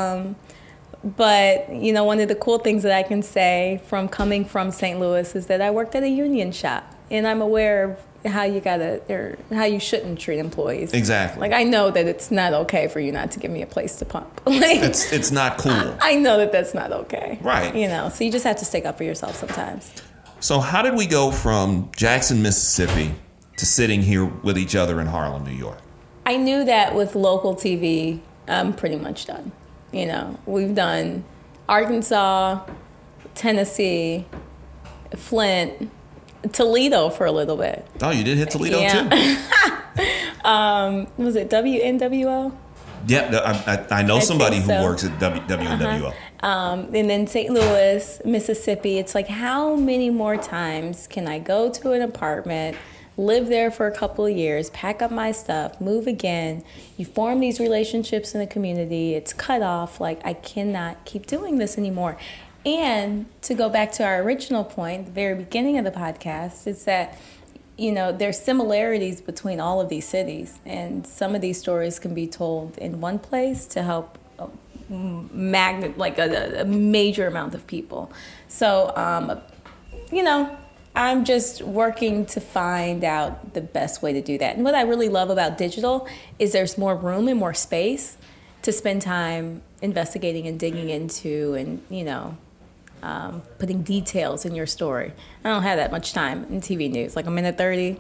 But, one of the cool things that I can say from coming from St. Louis is that I worked at a union shop. And I'm aware of how you shouldn't treat employees. Exactly. Like, I know that it's not okay for you not to give me a place to pump. It's not cool. I know that that's not okay. Right. So you just have to stick up for yourself sometimes. So how did we go from Jackson, Mississippi to sitting here with each other in Harlem, New York? I knew that with local TV, I'm pretty much done. We've done Arkansas, Tennessee, Flint, Toledo for a little bit. Oh, you did hit Toledo too? Was it WNWO? Yeah, I know somebody who works at WNWO. And then St. Louis, Mississippi. It's like, how many more times can I go to an apartment, live there for a couple of years, pack up my stuff, move again? You form these relationships in the community. It's cut off. Like, I cannot keep doing this anymore. And to go back to our original point, the very beginning of the podcast, is that, there's similarities between all of these cities. And some of these stories can be told in one place to help a major amount of people. So, I'm just working to find out the best way to do that. And what I really love about digital is there's more room and more space to spend time investigating and digging into and, putting details in your story. I don't have that much time in TV news. Like, a minute 30,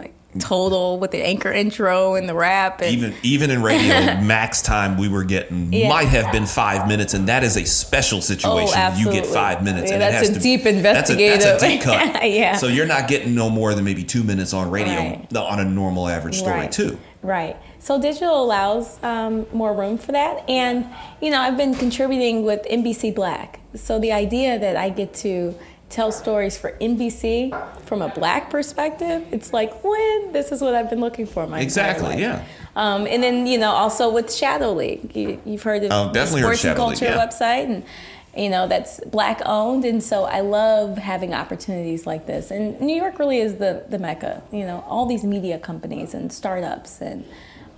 total with the anchor intro and the rap. And even in radio, max time we were getting might have been 5 minutes, and that is a special situation. Oh, absolutely. You get 5 minutes. Yeah, and that's a deep investigative. That's a deep cut. Yeah. So you're not getting no more than maybe 2 minutes on radio on a normal average story too. Right. So digital allows more room for that. And, I've been contributing with NBC Black. So the idea that I get to tell stories for NBC from a Black perspective, it's like, this is what I've been looking for my entire life. Yeah. And then, also with Shadow League. You've heard of the Sports and Culture website. And, that's Black owned. And so I love having opportunities like this. And New York really is the mecca. All these media companies and startups. And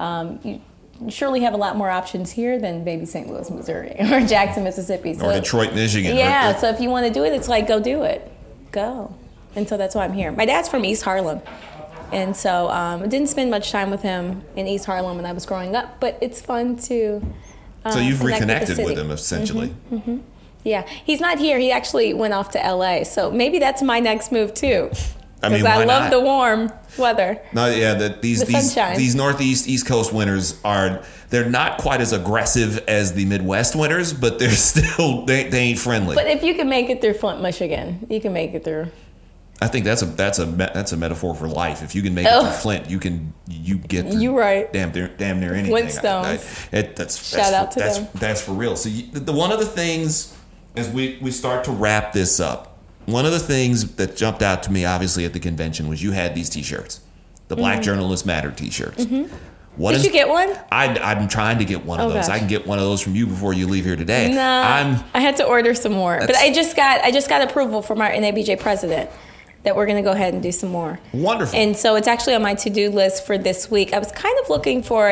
you surely have a lot more options here than maybe St. Louis, Missouri, or Jackson, Mississippi. Or Detroit, Michigan. Yeah, so if you want to do it, it's like, go do it. Go. And so that's why I'm here. My dad's from East Harlem. And so I didn't spend much time with him in East Harlem when I was growing up, but it's fun to So you've reconnected with him, essentially. Mm-hmm, mm-hmm. Yeah. He's not here. He actually went off to L.A., so maybe that's my next move, too. Because I love the warm weather. No, yeah, these Northeast, East Coast winters they're not quite as aggressive as the Midwest winters, but they're still they ain't friendly. But if you can make it through Flint, Michigan, you can make it through. I think that's a metaphor for life. If you can make it through Flint, you get through damn near anything. Flintstones. Shout out to them. That's for real. So one of the things as we start to wrap this up. One of the things that jumped out to me, obviously, at the convention was you had these T-shirts, the Black Journalists Matter T-shirts. Mm-hmm. Did you get one? I'm trying to get one of those. Gosh. I can get one of those from you before you leave here today. No, I had to order some more, but I just got approval from our NABJ president that we're going to go ahead and do some more. Wonderful. And so it's actually on my to-do list for this week. I was kind of looking for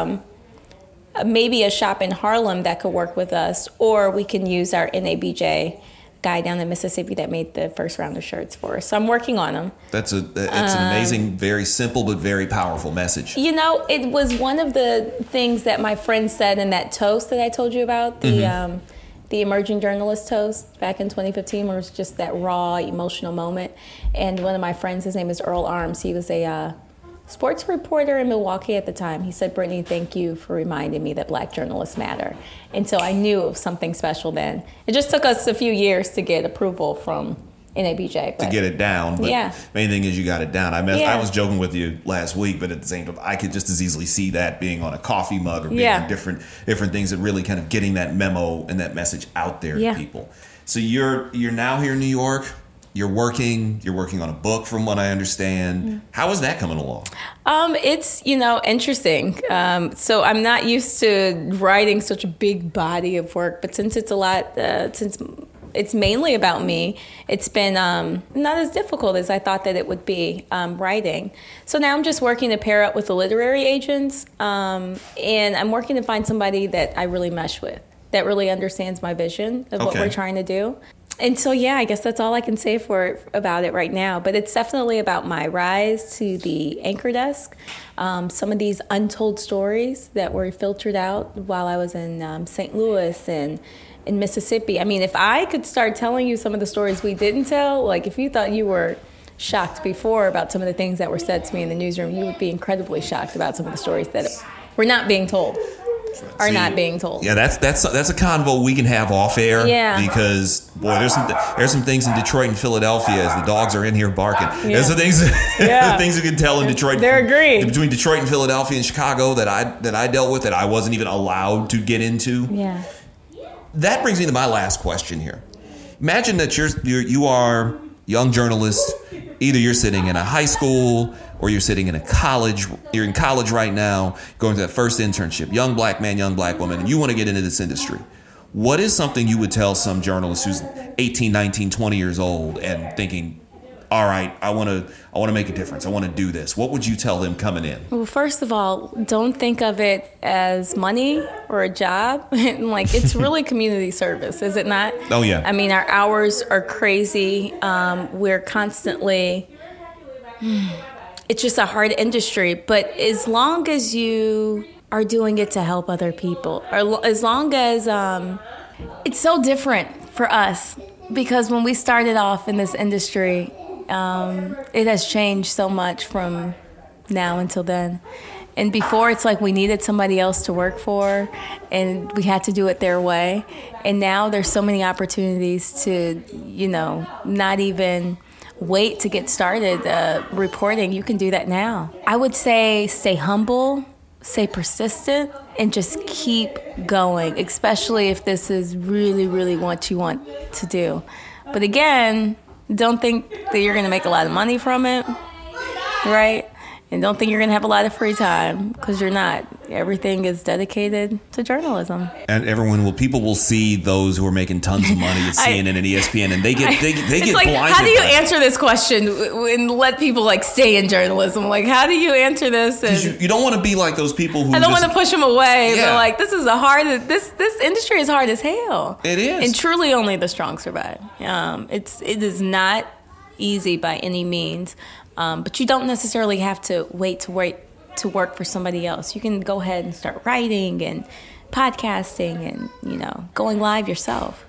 maybe a shop in Harlem that could work with us, or we can use our NABJ guy down in Mississippi that made the first round of shirts for us. So I'm working on them. It's an amazing, very simple but very powerful message. It was one of the things that my friend said in that toast that I told you about, the Emerging Journalist toast back in 2015, where it was just that raw, emotional moment. And one of my friends, his name is Earl Arms, he was a sports reporter in Milwaukee at the time. He said, "Brittany, thank you for reminding me that Black journalists matter." And so I knew it was something special then. It just took us a few years to get approval from NABJ. To get it down. But main thing is you got it down. I was joking with you last week, but at the same time, I could just as easily see that being on a coffee mug or being different things and really kind of getting that memo and that message out there to people. So you're now here in New York. You're working on a book from what I understand. Mm-hmm. How is that coming along? It's, interesting. So I'm not used to writing such a big body of work, but since it's a lot, since it's mainly about me, it's been not as difficult as I thought that it would be writing. So now I'm just working to pair up with the literary agents, and I'm working to find somebody that I really mesh with, that really understands my vision of what we're trying to do. And so, yeah, I guess that's all I can say about it right now. But it's definitely about my rise to the anchor desk. Some of these untold stories that were filtered out while I was in St. Louis and in Mississippi. I mean, if I could start telling you some of the stories we didn't tell, like if you thought you were shocked before about some of the things that were said to me in the newsroom, you would be incredibly shocked about some of the stories that were not being told. Not being told. Yeah, that's a convo we can have off air. Yeah. Because boy, there's some things in Detroit and Philadelphia as the dogs are in here barking. Yeah. There's some things things you can tell in Detroit. They're agreed. Between Detroit and Philadelphia and Chicago that I dealt with that I wasn't even allowed to get into. Yeah. That brings me to my last question here. Imagine that you are young journalist. Either you're sitting in a high school or you're sitting in a college. You're in college right now, going to that first internship. Young black man, young black woman, and you want to get into this industry. What is something you would tell some journalist who's 18, 19, 20 years old and thinking, all right, I want to make a difference. I want to do this. What would you tell them coming in? Well, first of all, don't think of it as money or a job. Like, it's really community service, is it not? Oh, yeah. I mean, our hours are crazy. We're constantly... It's just a hard industry. But as long as you are doing it to help other people, or as long as... it's so different for us, because when we started off in this industry... it has changed so much from now until then. And before, it's like we needed somebody else to work for, and we had to do it their way. And now there's so many opportunities to, not even wait to get started reporting. You can do that now. I would say stay humble, stay persistent, and just keep going, especially if this is really, really what you want to do. But again... don't think that you're going to make a lot of money from it, right? And don't think you're going to have a lot of free time, because you're not. Everything is dedicated to journalism. And people will see those who are making tons of money at CNN and ESPN, and they get it's like, blinded. How do you answer this question and let people stay in journalism? Like, how do you answer this? You don't want to be like those people who I don't want to push them away. Yeah. They're like, this industry is hard as hell. It is. And truly only the strong survive. It is not easy by any means. But you don't necessarily have to wait to work for somebody else. You can go ahead and start writing and podcasting and, going live yourself.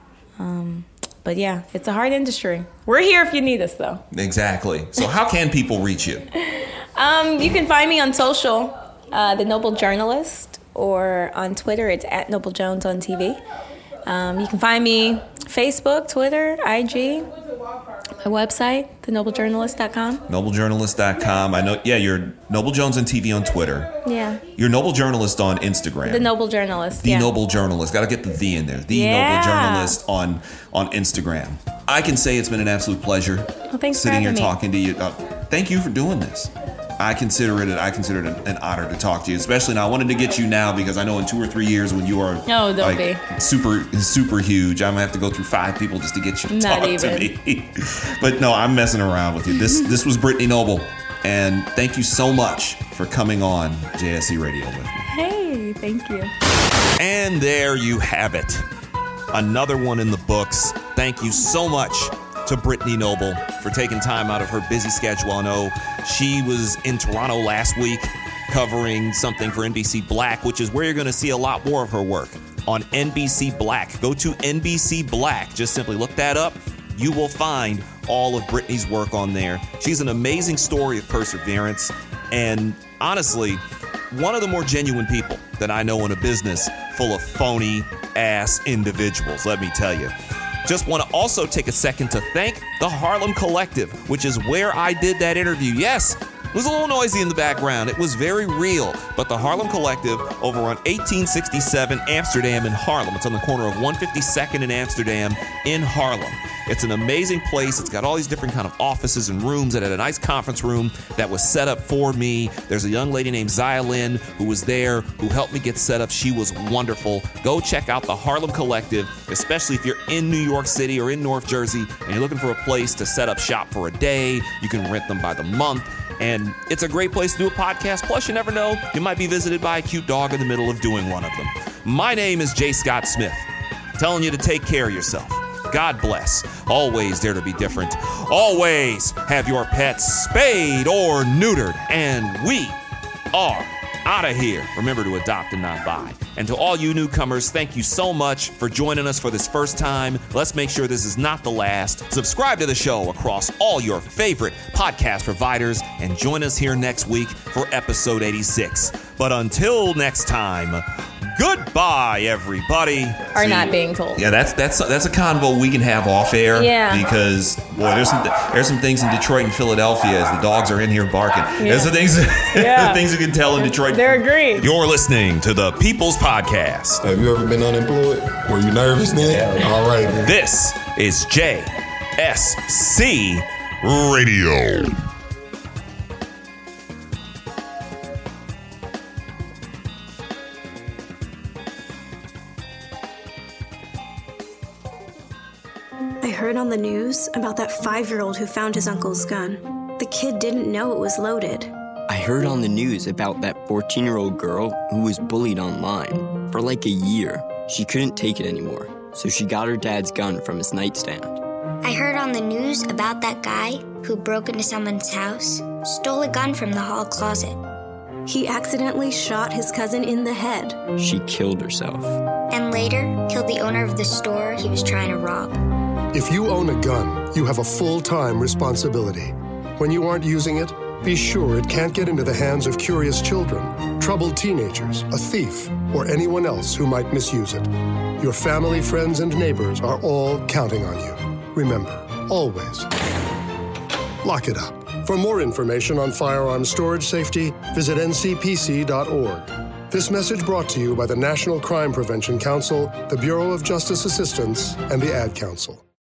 But yeah, it's a hard industry. We're here if you need us, though. Exactly. So how can people reach you? You can find me on social, The Noble Journalist, or on Twitter, it's @NobleJones on TV. You can find me Facebook, Twitter, IG. My website, thenoblejournalist.com. Noblejournalist.com. I know, yeah, you're Noble Jones on TV on Twitter. Yeah. You're Noble Journalist on Instagram. The Noble Journalist, The Noble Journalist. Got to get the in there. The Noble Journalist on Instagram. I can say it's been an absolute pleasure sitting here me. talking to you. Thank you for doing this. I consider it an honor to talk to you, especially now. I wanted to get you now because I know in 2 or 3 years when you are super huge, I'm gonna have to go through 5 people just to get you to talk to me. But no, I'm messing around with you. This was Brittany Noble, and thank you so much for coming on JSC Radio with me. Hey, thank you. And there you have it, another one in the books. Thank you so much to Brittany Noble for taking time out of her busy schedule. I know she was in Toronto last week covering something for NBC Black, which is where you're going to see a lot more of her work on NBC Black. Go to NBC Black. Just simply look that up. You will find all of Brittany's work on there. She's an amazing story of perseverance, and honestly, one of the more genuine people that I know in a business full of phony ass individuals, let me tell you. Just want to also take a second to thank the Harlem Collective, which is where I did that interview. Yes, it was a little noisy in the background. It was very real. But the Harlem Collective over on 1867 Amsterdam in Harlem. It's on the corner of 152nd and Amsterdam in Harlem. It's an amazing place. It's got all these different kind of offices and rooms. It had a nice conference room that was set up for me. There's a young lady named Zia Lynn who was there, who helped me get set up. She was wonderful. Go check out the Harlem Collective, especially if you're in New York City or in North Jersey and you're looking for a place to set up shop for a day. You can rent them by the month. And it's a great place to do a podcast. Plus, you never know, you might be visited by a cute dog in the middle of doing one of them. My name is J. Scott Smith, telling you to take care of yourself. God bless. Always dare to be different. Always have your pets spayed or neutered. And we are out of here. Remember to adopt and not buy. And to all you newcomers, thank you so much for joining us for this first time. Let's make sure this is not the last. Subscribe to the show across all your favorite podcast providers and join us here next week for episode 86. But until next time, goodbye, everybody. Or not being told. Yeah, that's a convo we can have off air. Yeah. Because boy, there's some things in Detroit and Philadelphia as the dogs are in here barking. Yeah. There's some things Yeah. things you can tell in Detroit. They're agreed. You're listening to the People's Podcast. Have you ever been unemployed? Were you nervous then? Yeah. All right. Man. This is JSC Radio. I heard on the news about that 5-year-old who found his uncle's gun. The kid didn't know it was loaded. I heard on the news about that 14-year-old girl who was bullied online. For like a year, she couldn't take it anymore, so she got her dad's gun from his nightstand. I heard on the news about that guy who broke into someone's house, stole a gun from the hall closet. He accidentally shot his cousin in the head. She killed herself. And later, killed the owner of the store he was trying to rob. If you own a gun, you have a full-time responsibility. When you aren't using it, be sure it can't get into the hands of curious children, troubled teenagers, a thief, or anyone else who might misuse it. Your family, friends, and neighbors are all counting on you. Remember, always, lock it up. For more information on firearm storage safety, visit ncpc.org. This message brought to you by the National Crime Prevention Council, the Bureau of Justice Assistance, and the Ad Council.